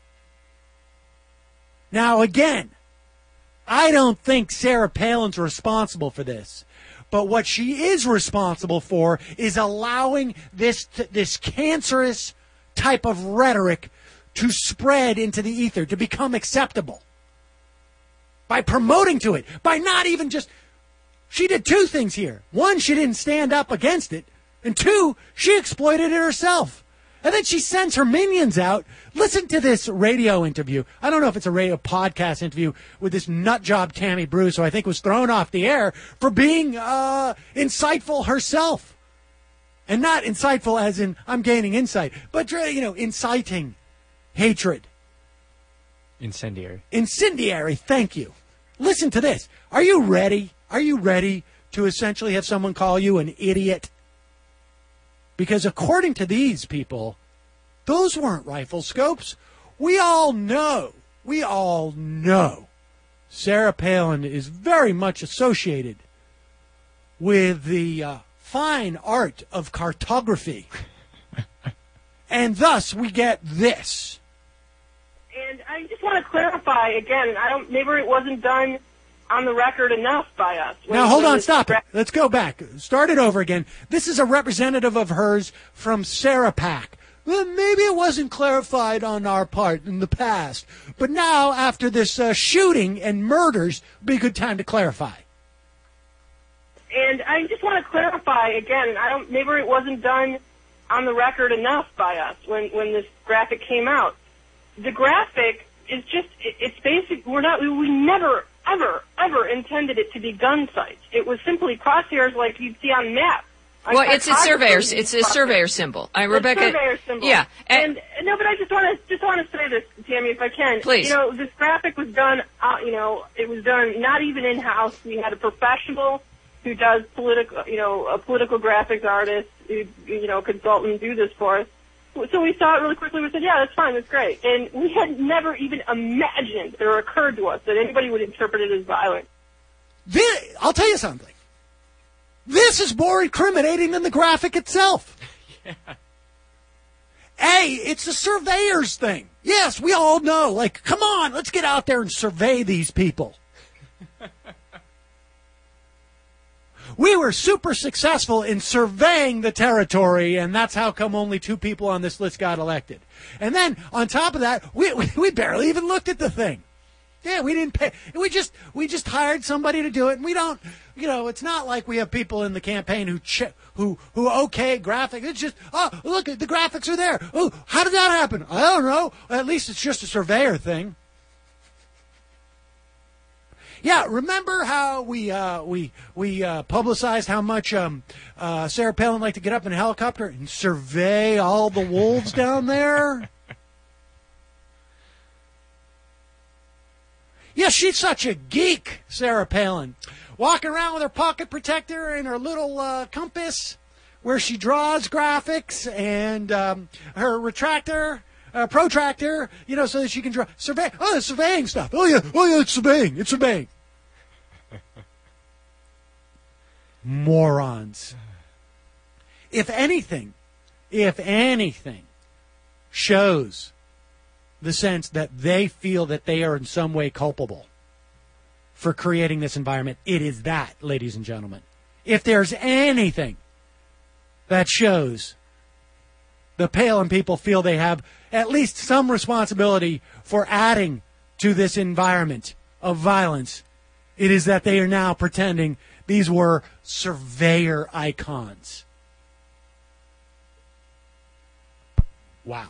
Now again, I don't think Sarah Palin's responsible for this. But what she is responsible for is allowing this this cancerous type of rhetoric to spread into the ether, to become acceptable. By promoting to it, by not even just... She did two things here. One, she didn't stand up against it. And two, she exploited it herself. And then she sends her minions out. Listen to this radio interview. I don't know if it's a radio podcast interview with this nut job Tammy Bruce, who I think was thrown off the air for being uh, insightful herself. And not insightful as in I'm gaining insight, but, you know, inciting hatred. Incendiary. Incendiary, thank you. Listen to this. Are you ready? Are you ready to essentially have someone call you an idiot? Because according to these people, those weren't rifle scopes. We all know, we all know Sarah Palin is very much associated with the uh, fine art of cartography. And thus we get this. And I just want to clarify again, I don't, maybe it wasn't done on the record enough by us. When, now, hold on, this, stop it. Let's go back. Start it over again. This is a representative of hers from Sarah Pack. Well, maybe it wasn't clarified on our part in the past, but now, after this uh, shooting and murders, would be a good time to clarify. And I just want to clarify again, I don't, maybe it wasn't done on the record enough by us when, when this graphic came out. The graphic is just, it, it's basic, we're not, we, we never... ever, ever intended it to be gun sites. It was simply crosshairs like you'd see on maps. Well, it's a surveyor. It's a surveyor symbol. I, Rebecca. Surveyor symbol. Yeah. And, and no, but I just want to just want to say this, Tammy, if I can. Please. You know, this graphic was done. Uh, you know, it was done not even in house. We had a professional who does political. You know, a political graphics artist. Who, you know, consultant do this for us. So we saw it really quickly. We said, yeah, that's fine. That's great. And we had never even imagined or occurred to us that anybody would interpret it as violent. This, I'll tell you something. This is more incriminating than the graphic itself. Yeah. A, it's a surveyor's thing. Yes, we all know. Like, come on, let's get out there and survey these people. We were super successful in surveying the territory, and that's how come only two people on this list got elected. And then, on top of that, we we, we barely even looked at the thing. Yeah, we didn't pay. We just we just hired somebody to do it, and we don't. You know, it's not like we have people in the campaign who che- who who okay graphics. It's just, oh, look, the graphics are there. Oh, how did that happen? I don't know. At least it's just a surveyor thing. Yeah, remember how we uh, we we uh, publicized how much um, uh, Sarah Palin liked to get up in a helicopter and survey all the wolves down there? Yeah, she's such a geek, Sarah Palin. Walking around with her pocket protector and her little uh, compass where she draws graphics and um, her retractor. Uh, protractor, you know, so that she can draw, survey, oh, it's surveying stuff. Oh, yeah, oh, yeah, it's surveying, it's surveying. Morons. If anything, if anything shows the sense that they feel that they are in some way culpable for creating this environment, it is that, ladies and gentlemen. If there's anything that shows the Palin people feel they have at least some responsibility for adding to this environment of violence, it is that they are now pretending these were surveyor icons. Wow.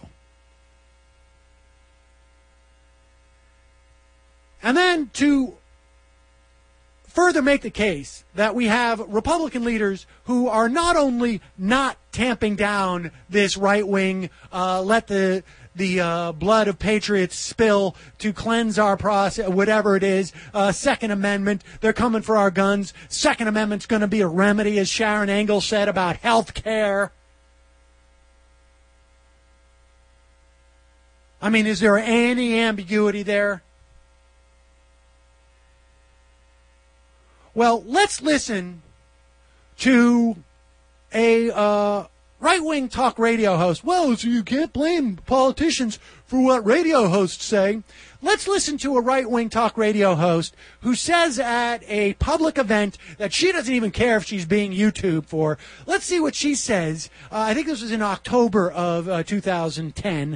And then to further make the case that we have Republican leaders who are not only not tamping down this right-wing, uh, let the the uh, blood of patriots spill to cleanse our process, whatever it is, uh, Second Amendment, they're coming for our guns. Second Amendment's going to be a remedy, as Sharon Engel said, about health care. I mean, is there any ambiguity there? Well, let's listen to a uh, right-wing talk radio host. Well, so you can't blame politicians for what radio hosts say. Let's listen to a right-wing talk radio host who says at a public event that she doesn't even care if she's being YouTubed for. Let's see what she says. Uh, I think this was in October of uh, two thousand ten.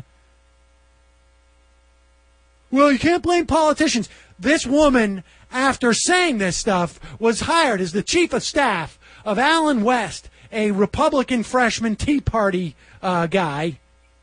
Well, you can't blame politicians. This woman, after saying this stuff, was hired as the chief of staff of Alan West, a Republican freshman Tea Party uh, guy,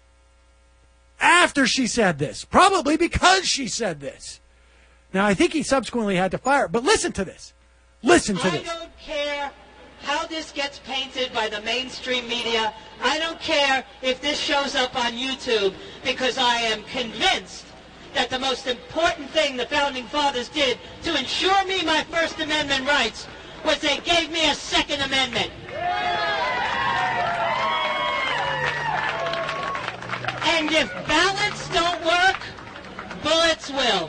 after she said this. Probably because she said this. Now, I think he subsequently had to fire her. But listen to this. Listen to this. I don't care how this gets painted by the mainstream media. I don't care if this shows up on YouTube, because I am convinced that the most important thing the Founding Fathers did to ensure me my First Amendment rights was they gave me a Second Amendment. And if ballots don't work, bullets will.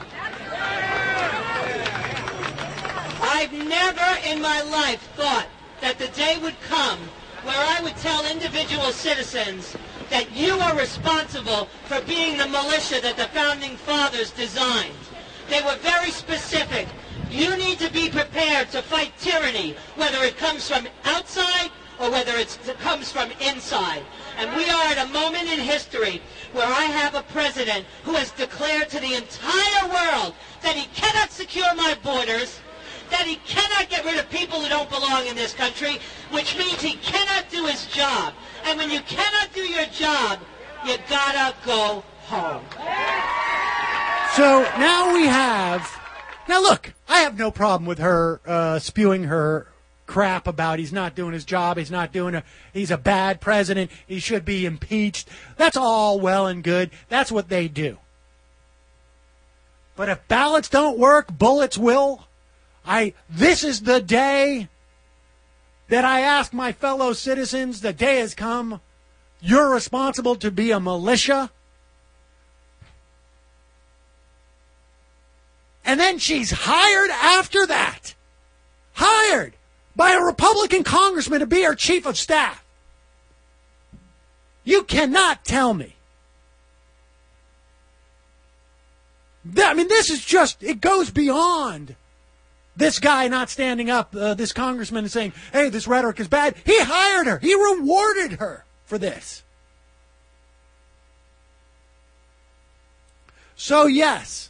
I've never in my life thought that the day would come where I would tell individual citizens that you are responsible for being the militia that the Founding Fathers designed. They were very specific. You need to be prepared to fight tyranny, whether it comes from outside or whether it's, it comes from inside. And we are at a moment in history where I have a president who has declared to the entire world that he cannot secure my borders, that he cannot get rid of people who don't belong in this country, which means he cannot do his job. And when you cannot do your job, you gotta go home. So now we have... Now look, I have no problem with her uh, spewing her crap about he's not doing his job, he's not doing a... He's a bad president, he should be impeached. That's all well and good. That's what they do. But if ballots don't work, bullets will. I. This is the day that I ask my fellow citizens, the day has come, you're responsible to be a militia. And then she's hired after that. Hired by a Republican congressman to be her chief of staff. You cannot tell me. That, I mean, this is just, it goes beyond this guy not standing up, uh, this congressman, and saying, hey, this rhetoric is bad. He hired her. He rewarded her for this. So, yes,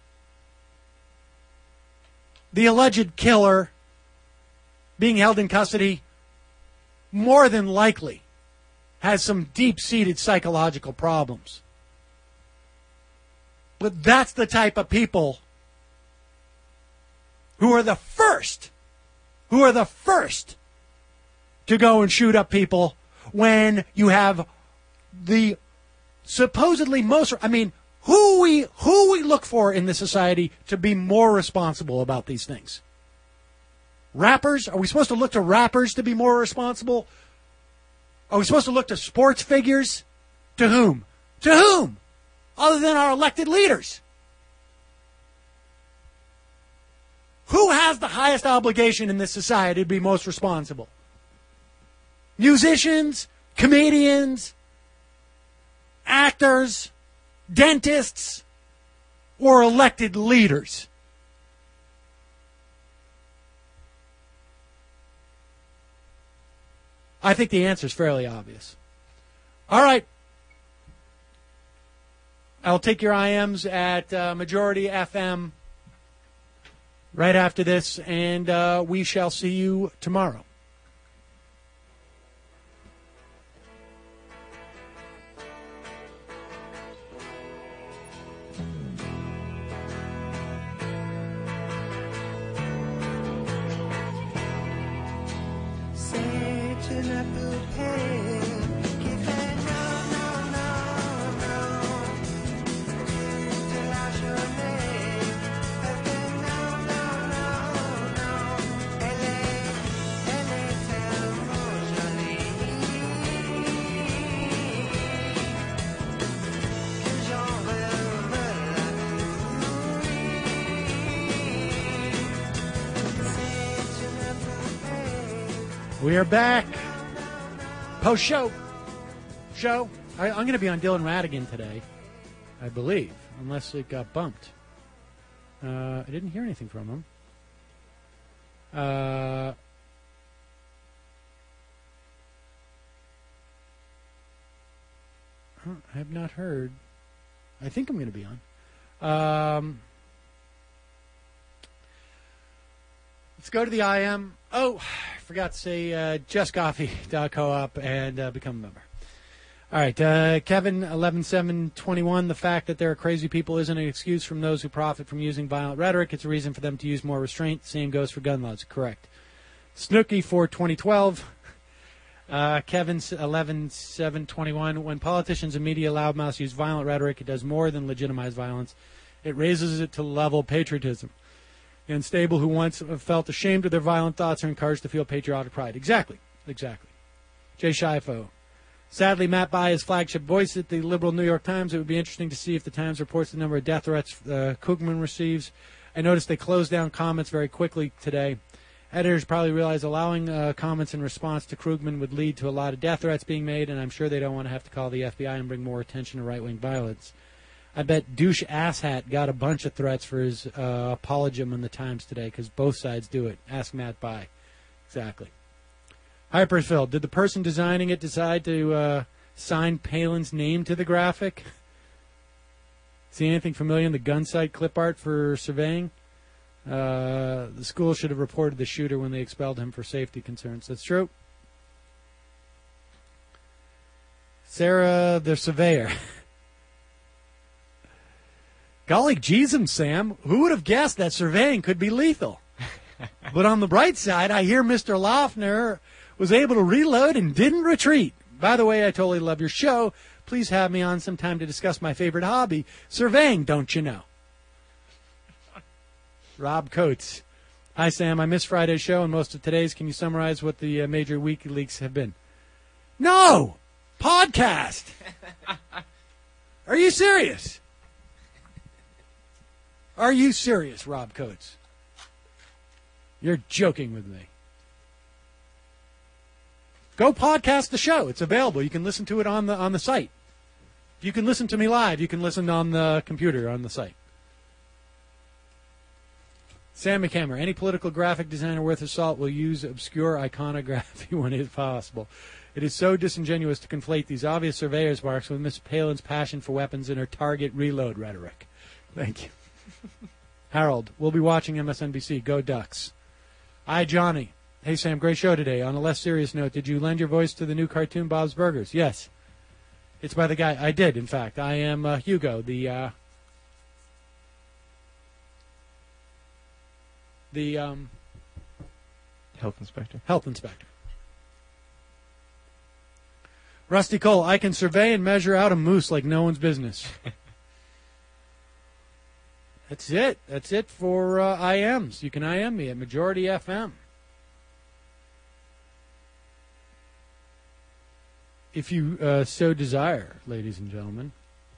the alleged killer being held in custody more than likely has some deep-seated psychological problems. But that's the type of people who are the first, who are the first to go and shoot up people when you have the supposedly most, I mean, who we who we look for in the society to be more responsible about these things? Rappers? Are we supposed to look to rappers to be more responsible? Are we supposed to look to sports figures? To whom? To whom? Other than our elected leaders. Who has the highest obligation in this society to be most responsible? Musicians, comedians, actors, dentists, or elected leaders? I think the answer is fairly obvious. All right. I'll take your I Ms at uh, Majority F M right after this, and uh, we shall see you tomorrow. We are back. Post show. Show. I, I'm going to be on Dylan Radigan today, I believe, unless it got bumped. Uh, I didn't hear anything from him. Uh, I have not heard. I think I'm going to be on. Um, let's go to the I M. Oh, I forgot to say uh, just coffee dot coop and uh, become a member. All right, uh, Kevin, eleven seven twenty-one, the fact that there are crazy people isn't an excuse from those who profit from using violent rhetoric. It's a reason for them to use more restraint. Same goes for gun laws. Correct. Snooky for twenty twelve. Uh, Kevin, eleven seven twenty-one, when politicians and media loudmouths use violent rhetoric, it does more than legitimize violence. It raises it to level of patriotism. The unstable who once felt ashamed of their violent thoughts are encouraged to feel patriotic pride. Exactly. Exactly. Jay Shifo. Sadly, Matt Bai is flagship voice at the liberal New York Times. It would be interesting to see if the Times reports the number of death threats uh, Krugman receives. I noticed they closed down comments very quickly today. Editors probably realize allowing uh, comments in response to Krugman would lead to a lot of death threats being made, and I'm sure they don't want to have to call the F B I and bring more attention to right-wing violence. I bet douche asshat got a bunch of threats for his uh, apologism in the Times today, because both sides do it. Ask Matt Bai. Exactly. Hypersville, did the person designing it decide to uh, sign Palin's name to the graphic? See anything familiar in the gun sight clip art for surveying? Uh, the school should have reported the shooter when they expelled him for safety concerns. That's true. Sarah, the surveyor. Golly jeezum, Sam. Who would have guessed that surveying could be lethal? But on the bright side, I hear Mister Loeffner was able to reload and didn't retreat. By the way, I totally love your show. Please have me on sometime to discuss my favorite hobby, surveying, don't you know? Rob Coates. Hi, Sam. I missed Friday's show and most of today's. Can you summarize what the uh, major WikiLeaks have been? No! Podcast! Are you serious? Are you serious, Rob Coates? You're joking with me. Go podcast the show. It's available. You can listen to it on the on the site. If you can listen to me live, you can listen on the computer on the site. Sam McHammer, any political graphic designer worth of salt will use obscure iconography when it is possible. It is so disingenuous to conflate these obvious surveyor's marks with Miss Palin's passion for weapons and her target reload rhetoric. Thank you. Harold, we'll be watching M S N B C. Go Ducks. Hi, Johnny. Hey, Sam, great show today. On a less serious note, did you lend your voice to the new cartoon Bob's Burgers? Yes. It's by the guy. I did, in fact. I am uh, Hugo, the... Uh, the um, health inspector. Health inspector. Rusty Cole, I can survey and measure out a moose like no one's business. That's it. That's it for uh, I Ms. You can I M me at Majority F M. If you uh, so desire, ladies and gentlemen.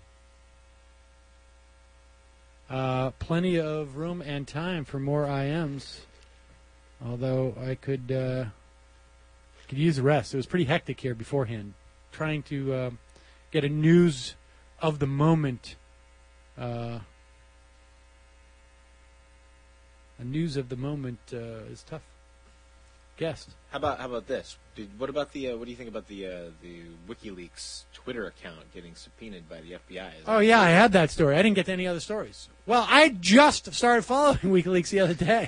Uh, plenty of room and time for more I Ms. Although I could uh, could use the rest. It was pretty hectic here beforehand, trying to uh, get a news of the moment. Uh, a news of the moment uh, is tough. guest. How about how about this? Did, what about the uh, what do you think about the uh, the WikiLeaks Twitter account getting subpoenaed by the F B I? Is Oh yeah, I had that story. I didn't get to any other stories. Well, I just started following WikiLeaks the other day.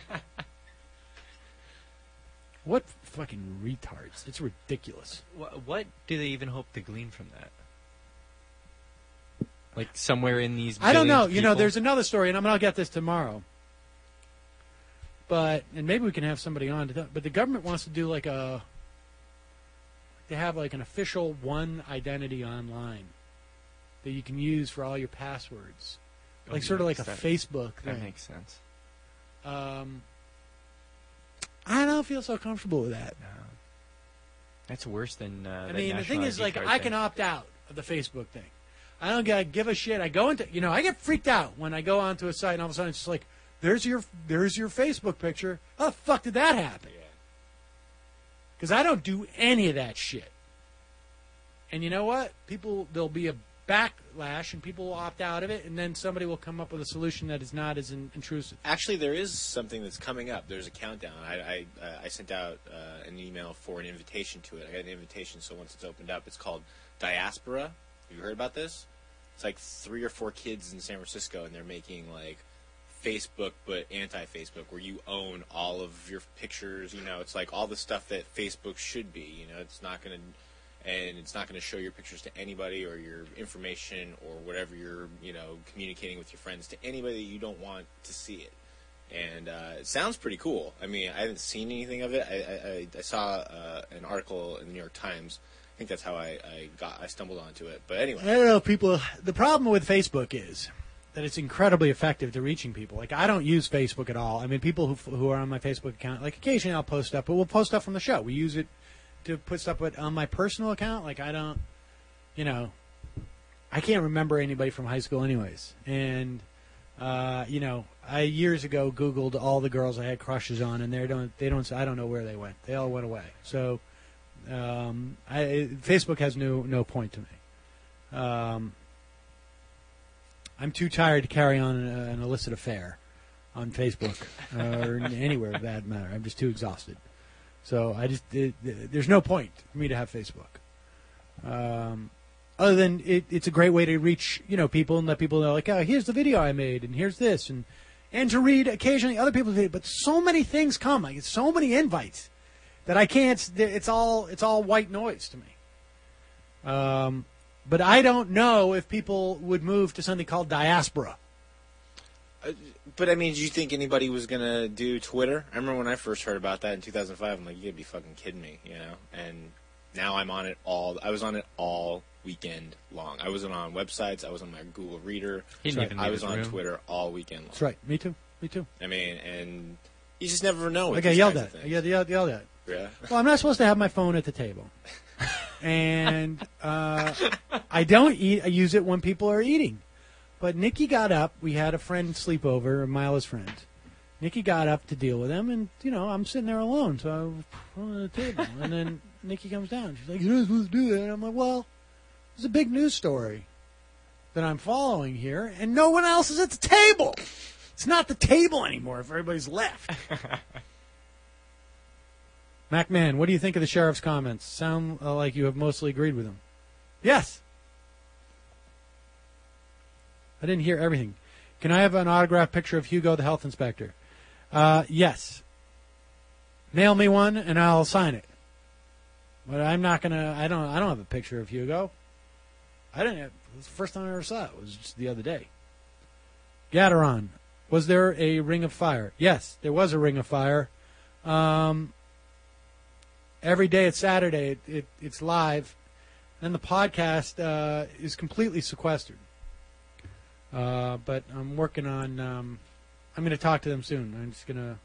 What fucking retards! It's ridiculous. What, what do they even hope to glean from that? Like somewhere in these. I don't know. billions of You know, people? there's another story, and I'm gonna get this tomorrow. But and maybe we can have somebody on to. But the government wants to do like a. They have like an official one identity online that you can use for all your passwords, like Oh, sort of like a that- Facebook That thing. makes sense. Um, I don't feel so comfortable with that. No. That's worse than. Uh, I that mean, the national thing is, I D like, card I thing. can opt out of the Facebook thing. I don't g- give a shit. I go into, you know, I get freaked out when I go onto a site and all of a sudden it's just like, there's your, there's your Facebook picture. How the fuck did that happen? Because I don't do any of that shit. And you know what? People, there'll be a backlash and people will opt out of it, and then somebody will come up with a solution that is not as in, intrusive. Actually, there is something that's coming up. There's a countdown. I I, uh, I sent out uh, an email for an invitation to it. I got an invitation, so once it's opened up, it's called Diaspora. Have you heard about this? It's like three or four kids in San Francisco, and they're making like Facebook, but anti-Facebook, where you own all of your pictures. You know, it's like all the stuff that Facebook should be. You know, it's not going to. And it's not going to show your pictures to anybody or your information or whatever you're, you know, communicating with your friends to anybody that you don't want to see it. And uh, it sounds pretty cool. I mean, I haven't seen anything of it. I, I, I saw uh, an article in the New York Times. I think that's how I, I got I stumbled onto it. But anyway, I don't know, people. The problem with Facebook is that it's incredibly effective to reaching people. Like, I don't use Facebook at all. I mean, people who who are on my Facebook account, like, occasionally I'll post stuff, but we'll post stuff from the show. We use it to put stuff but on my personal account. Like, I don't, you know, I can't remember anybody from high school anyways. And, uh, you know, I years ago Googled all the girls I had crushes on, and they don't, they don't, I don't know where they went. They all went away. So, um, I, Facebook has no, no point to me. Um, I'm too tired to carry on an, an illicit affair on Facebook or anywhere for that matter. I'm just too exhausted. So I just it, it, there's no point for me to have Facebook, um, other than it, it's a great way to reach you know people and let people know, like, oh, here's the video I made and here's this, and and to read occasionally other people's videos. But so many things come, I get so many invites that I can't. It's all it's all white noise to me. Um, but I don't know if people would move to something called Diaspora. uh, but I mean, did you think anybody was gonna do Twitter? I remember when I first heard about that in two thousand five. I'm like, you gotta be fucking kidding me, you know? And now I'm on it all. I was on it all weekend long. I wasn't on websites. I was on my Google Reader. He didn't even I leave was his on room. Twitter all weekend long. That's right. Me too. Me too. I mean, and you just never know. With I got these yelled kinds at. of I things. got yelled, yelled at. Yeah. Well, I'm not supposed to have my phone at the table, and uh, I don't eat. I use it when people are eating. But Nikki got up. We had a friend sleep over, Mila's friend. Nikki got up to deal with him, and you know I'm sitting there alone, so I was on the table, and then Nikki comes down. She's like, "You're not supposed to do that." And I'm like, "Well, there's a big news story that I'm following here, and no one else is at the table. It's not the table anymore if everybody's left." MacMahon, what do you think of the sheriff's comments? Sound uh, like you have mostly agreed with him. Yes. I didn't hear everything. Can I have an autographed picture of Hugo, the health inspector? Uh, yes. Mail me one, and I'll sign it. But I'm not gonna. I don't. I don't have a picture of Hugo. I didn't. Have, it was the first time I ever saw it. It was just the other day. Gadaron, was there a ring of fire? Yes, there was a ring of fire. Um, every day at Saturday, it, it, it's live, and the podcast uh, is completely sequestered. Uh, but I'm working on. Um, I'm going to talk to them soon. I'm just going to.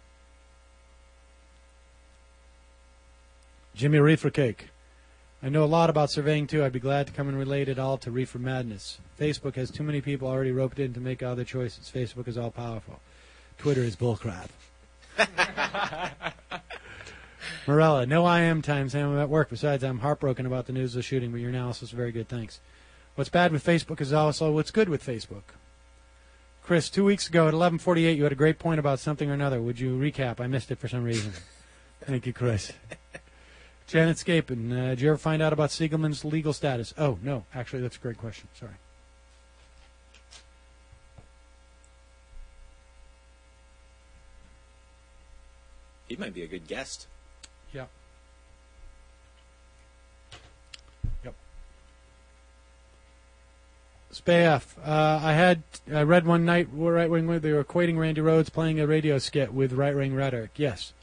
Jimmy Reefer Cake. I know a lot about surveying too. I'd be glad to come and relate it all to Reefer Madness. Facebook has too many people already roped in to make other choices. Facebook is all powerful. Twitter is bullcrap. Morella, no I am time, Sam. I'm at work. Besides, I'm heartbroken about the news of the shooting, but your analysis is very good. Thanks. What's bad with Facebook is also what's good with Facebook. Chris, two weeks ago at eleven forty-eight, you had a great point about something or another. Would you recap? I missed it for some reason. Thank you, Chris. Janet Scapin, uh, did you ever find out about Siegelman's legal status? Oh, no. Actually, that's a great question. Sorry. He might be a good guest. Yeah. Yep. Spaf, uh, I had I read one night right wing they were equating Randy Rhoads playing a radio skit with right wing rhetoric. Yes.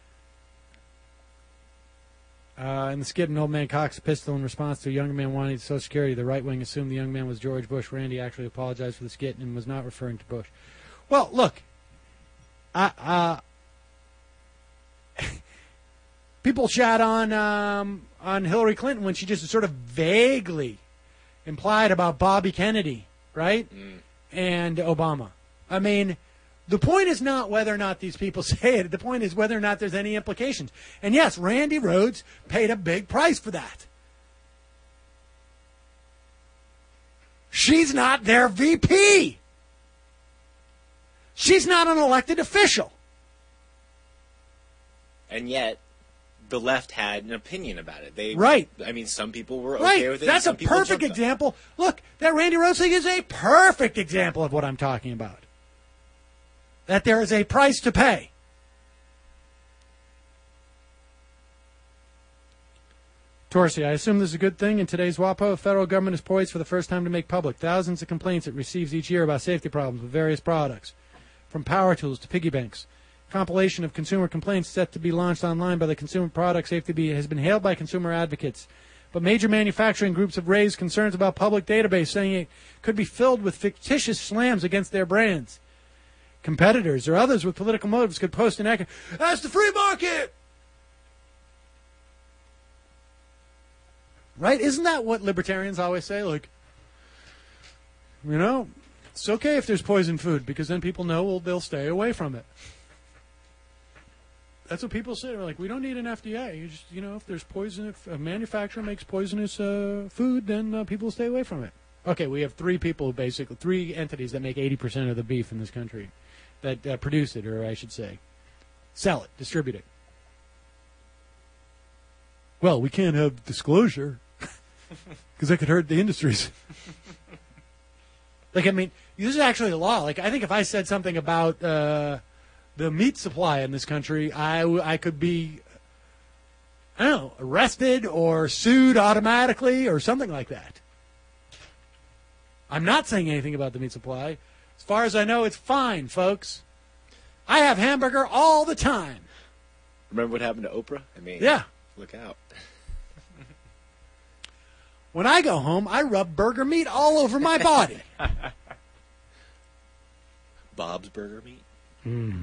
Uh, in the skit, an old man cocks a pistol in response to a younger man wanting Social Security. The right wing assumed the young man was George Bush. Randy actually apologized for the skit and was not referring to Bush. Well, look, I. Uh, people shat on um, on Hillary Clinton when she just sort of vaguely implied about Bobby Kennedy, right? Mm. And Obama. I mean, the point is not whether or not these people say it. The point is whether or not there's any implications. And yes, Randy Rhoads paid a big price for that. She's not their V P. She's not an elected official. And yet, the left had an opinion about it. They, right. I mean, some people were okay right. with it. That's some a people perfect jumped example. Look, that Randy Rhoads thing is a perfect example of what I'm talking about. That there is a price to pay. Torsi, I assume this is a good thing. In today's WAPO, the federal government is poised for the first time to make public thousands of complaints it receives each year about safety problems with various products, from power tools to piggy banks. Compilation of consumer complaints set to be launched online by the Consumer Product Safety Bee has been hailed by consumer advocates. But major manufacturing groups have raised concerns about public database, saying it could be filled with fictitious slams against their brands. Competitors or others with political motives could post an account. That's the free market! Right? Isn't that what libertarians always say? Like, you know, it's okay if there's poison food because then people know well, they'll stay away from it. That's what people say. They're like, we don't need an F D A. You just, you know, if there's poison, if a manufacturer makes poisonous uh, food, then uh, people stay away from it. Okay, we have three people, basically, three entities that make eighty percent of the beef in this country that uh, produce it, or I should say, sell it, distribute it. Well, we can't have disclosure because that could hurt the industries. Like, I mean, this is actually a law. Like, I think if I said something about uh, the meat supply in this country, I, I could be, I don't know, arrested or sued automatically or something like that. I'm not saying anything about the meat supply. As far as I know, it's fine, folks. I have hamburger all the time. Remember what happened to Oprah? I mean, yeah. Look out. When I go home, I rub burger meat all over my body. Bob's Burger Meat. Mm.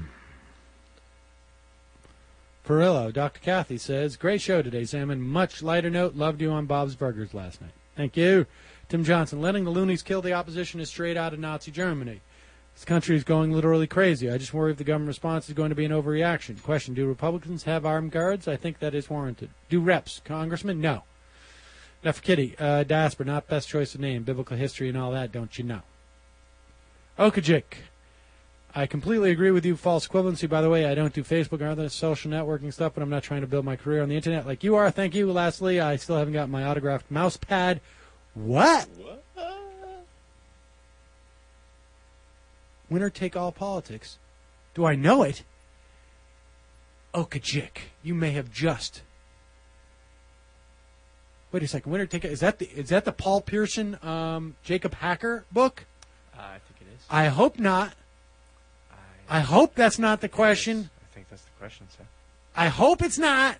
Perillo, Doctor Kathy says, great show today, Salmon. Much lighter note, loved you on Bob's Burgers last night. Thank you. Tim Johnson, letting the loonies kill the opposition is straight out of Nazi Germany. This country is going literally crazy. I just worry if the government response is going to be an overreaction. Question, do Republicans have armed guards? I think that is warranted. Do reps, congressmen? No. Nefer Kitty, uh, diaspora, not best choice of name. Biblical history and all that, don't you know? Okajik, I completely agree with you. False equivalency, by the way. I don't do Facebook or other social networking stuff, but I'm not trying to build my career on the internet like you are. Thank you. Lastly, I still haven't got my autographed mouse pad. What? What? Winner take all politics. Do I know it? Okajik, you may have just. Wait a second. Winner take is that the is that the Paul Pearson, um, Jacob Hacker book? Uh, I think it is. I hope not. I, I hope that's not the question. I think that's the question, sir. I hope it's not.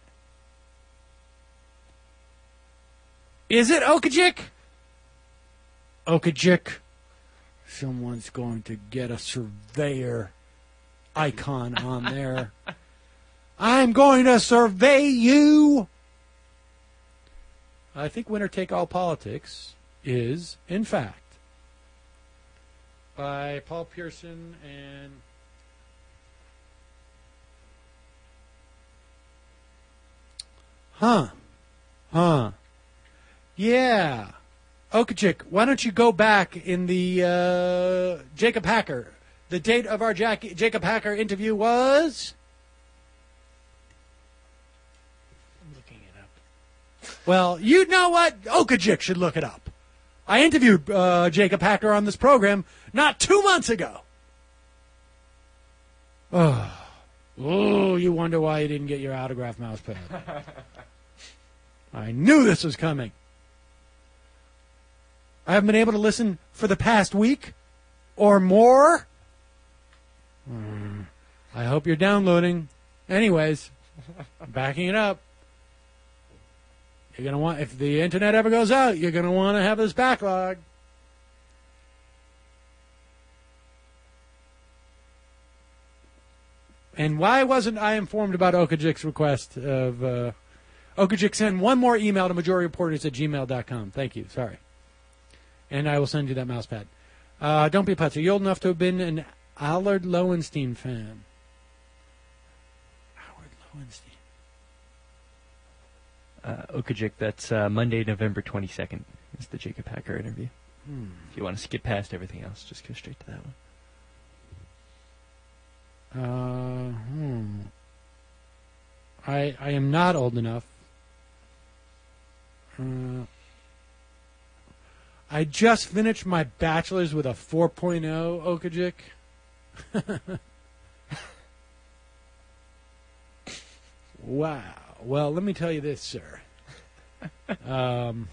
Is it Okajik? Okajik. Someone's going to get a surveyor icon on there. I'm going to survey you. I think Winner Take All Politics is, in fact, by Paul Pearson and Huh. Huh. Yeah. Okajik, why don't you go back in the uh, Jacob Hacker? The date of our Jack- Jacob Hacker interview was Well, you know what? Okajik should look it up. I interviewed uh, Jacob Hacker on this program not two months ago. Oh, oh, you wonder why you didn't get your autograph mouse pad. I knew this was coming. I haven't been able to listen for the past week or more. Hmm. I hope you're downloading. Anyways, backing it up. You're gonna want, if the internet ever goes out, you're gonna want to have this backlog. And why wasn't I informed about Okajik's request of uh, Okajik? Send one more email to majority reporters at gmail dot com. Thank you. Sorry. And I will send you that mouse pad. Uh, don't be a putz. Are you old enough to have been an Allard Lowenstein fan? Allard Lowenstein. Uh, Okajik, that's uh, Monday, November twenty-second is the Jacob Hacker interview. Hmm. If you want to skip past everything else, just go straight to that one. Uh, hmm. I I am not old enough. Uh, I just finished my bachelor's with a four point oh, Okajik. Wow. Well, let me tell you this, sir. Um,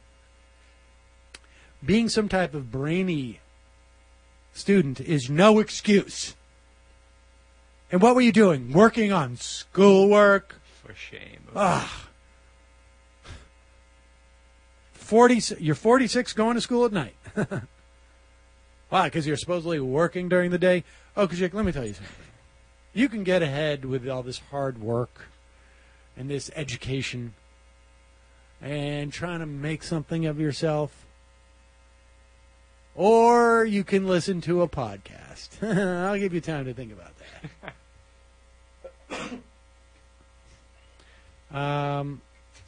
being some type of brainy student is no excuse. And what were you doing? Working on schoolwork? For shame. Ah. Forty. You're forty-six going to school at night. Why? Because you're supposedly working during the day? Okajik, let me tell you something. You can get ahead with all this hard work and this education and trying to make something of yourself. Or you can listen to a podcast. I'll give you time to think about that. um,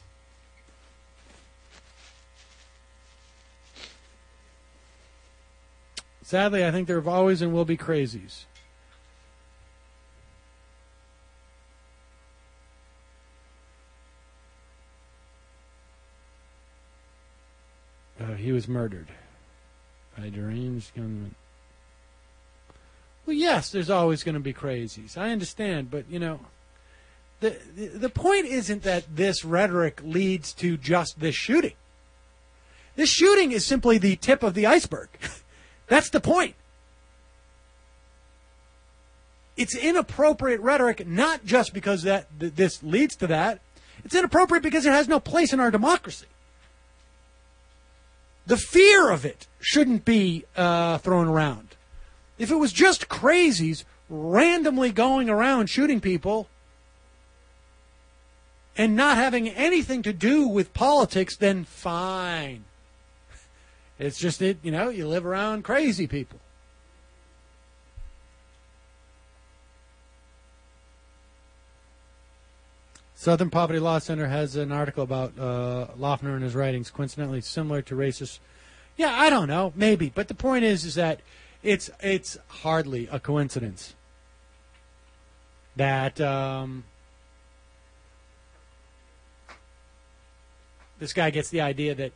sadly, I think there have always and will be crazies. Uh, he was murdered by deranged gunman. Well, yes, there's always going to be crazies. I understand, but, you know, the, the the point isn't that this rhetoric leads to just this shooting. This shooting is simply the tip of the iceberg. That's the point. It's inappropriate rhetoric, not just because that th- this leads to that. It's inappropriate because it has no place in our democracy. The fear of it shouldn't be uh, thrown around. If it was just crazies randomly going around shooting people and not having anything to do with politics, then fine. It's just, it, you know, you live around crazy people. Southern Poverty Law Center has an article about uh, Loeffner and his writings, coincidentally similar to racist. Yeah, I don't know, maybe, but the point is, is that it's it's hardly a coincidence that um, this guy gets the idea that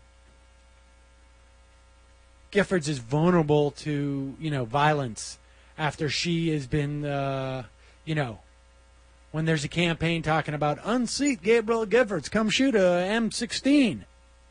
Giffords is vulnerable to, you know, violence after she has been, uh, you know, when there's a campaign talking about unseat Gabriel Giffords, come shoot a M sixteen.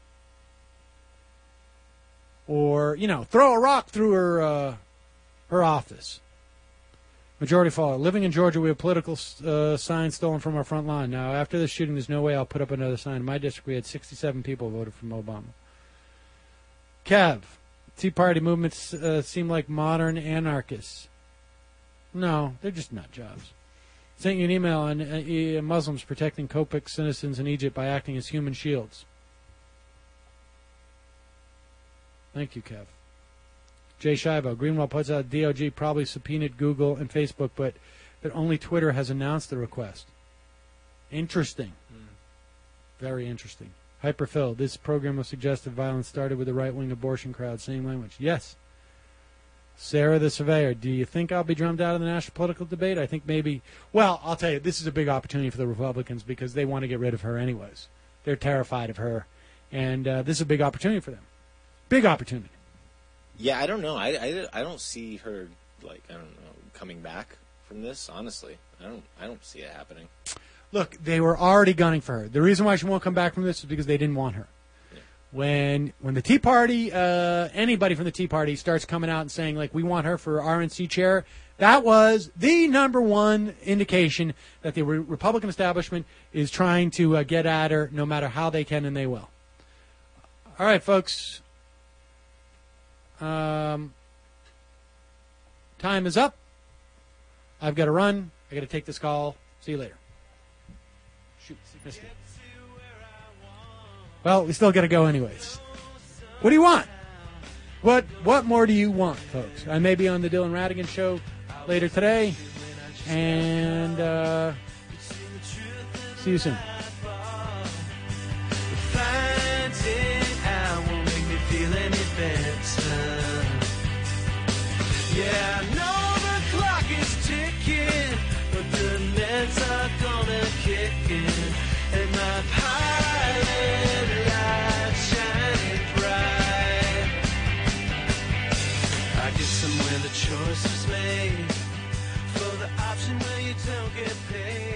Or, you know, throw a rock through her uh, her office. Majority follower. Living in Georgia, we have political uh, signs stolen from our front lawn. Now, after this shooting, there's no way I'll put up another sign. In my district, we had sixty-seven people voted for Obama. Kev, Tea Party movements uh, seem like modern anarchists. No, they're just nut jobs. Sent you an email on uh, Muslims protecting Coptic citizens in Egypt by acting as human shields. Thank you, Kev. Jay Shivo, Greenwald puts out D O G probably subpoenaed Google and Facebook, but that only Twitter has announced the request. Interesting. Mm. Very interesting. Hyperfill, this program of suggestive violence started with the right-wing abortion crowd. Same language. Yes. Sarah the Surveyor, do you think I'll be drummed out of the national political debate? I think maybe, well, I'll tell you, this is a big opportunity for the Republicans because they want to get rid of her anyways. They're terrified of her. And uh, this is a big opportunity for them. Big opportunity. Yeah, I don't know. I, I, I don't see her, like, I don't know, coming back from this, honestly. I don't I don't see it happening. Look, they were already gunning for her. The reason why she won't come back from this is because they didn't want her. Yeah. When when the Tea Party, uh, anybody from the Tea Party starts coming out and saying, like, we want her for R N C chair, that was the number one indication that the re- Republican establishment is trying to uh, get at her no matter how they can, and they will. All right, folks. Um, time is up. I've got to run. I got to take this call. See you later. Shoot, missed it. Well, we still got to go anyways. What do you want? What What more do you want, folks? I may be on the Dylan Radigan show later today, and uh, see you soon. Yeah, I know the clock is ticking, but the Nets are gonna kick in, and my pilot light shining bright. I get somewhere the choice is made, for the option where you don't get paid.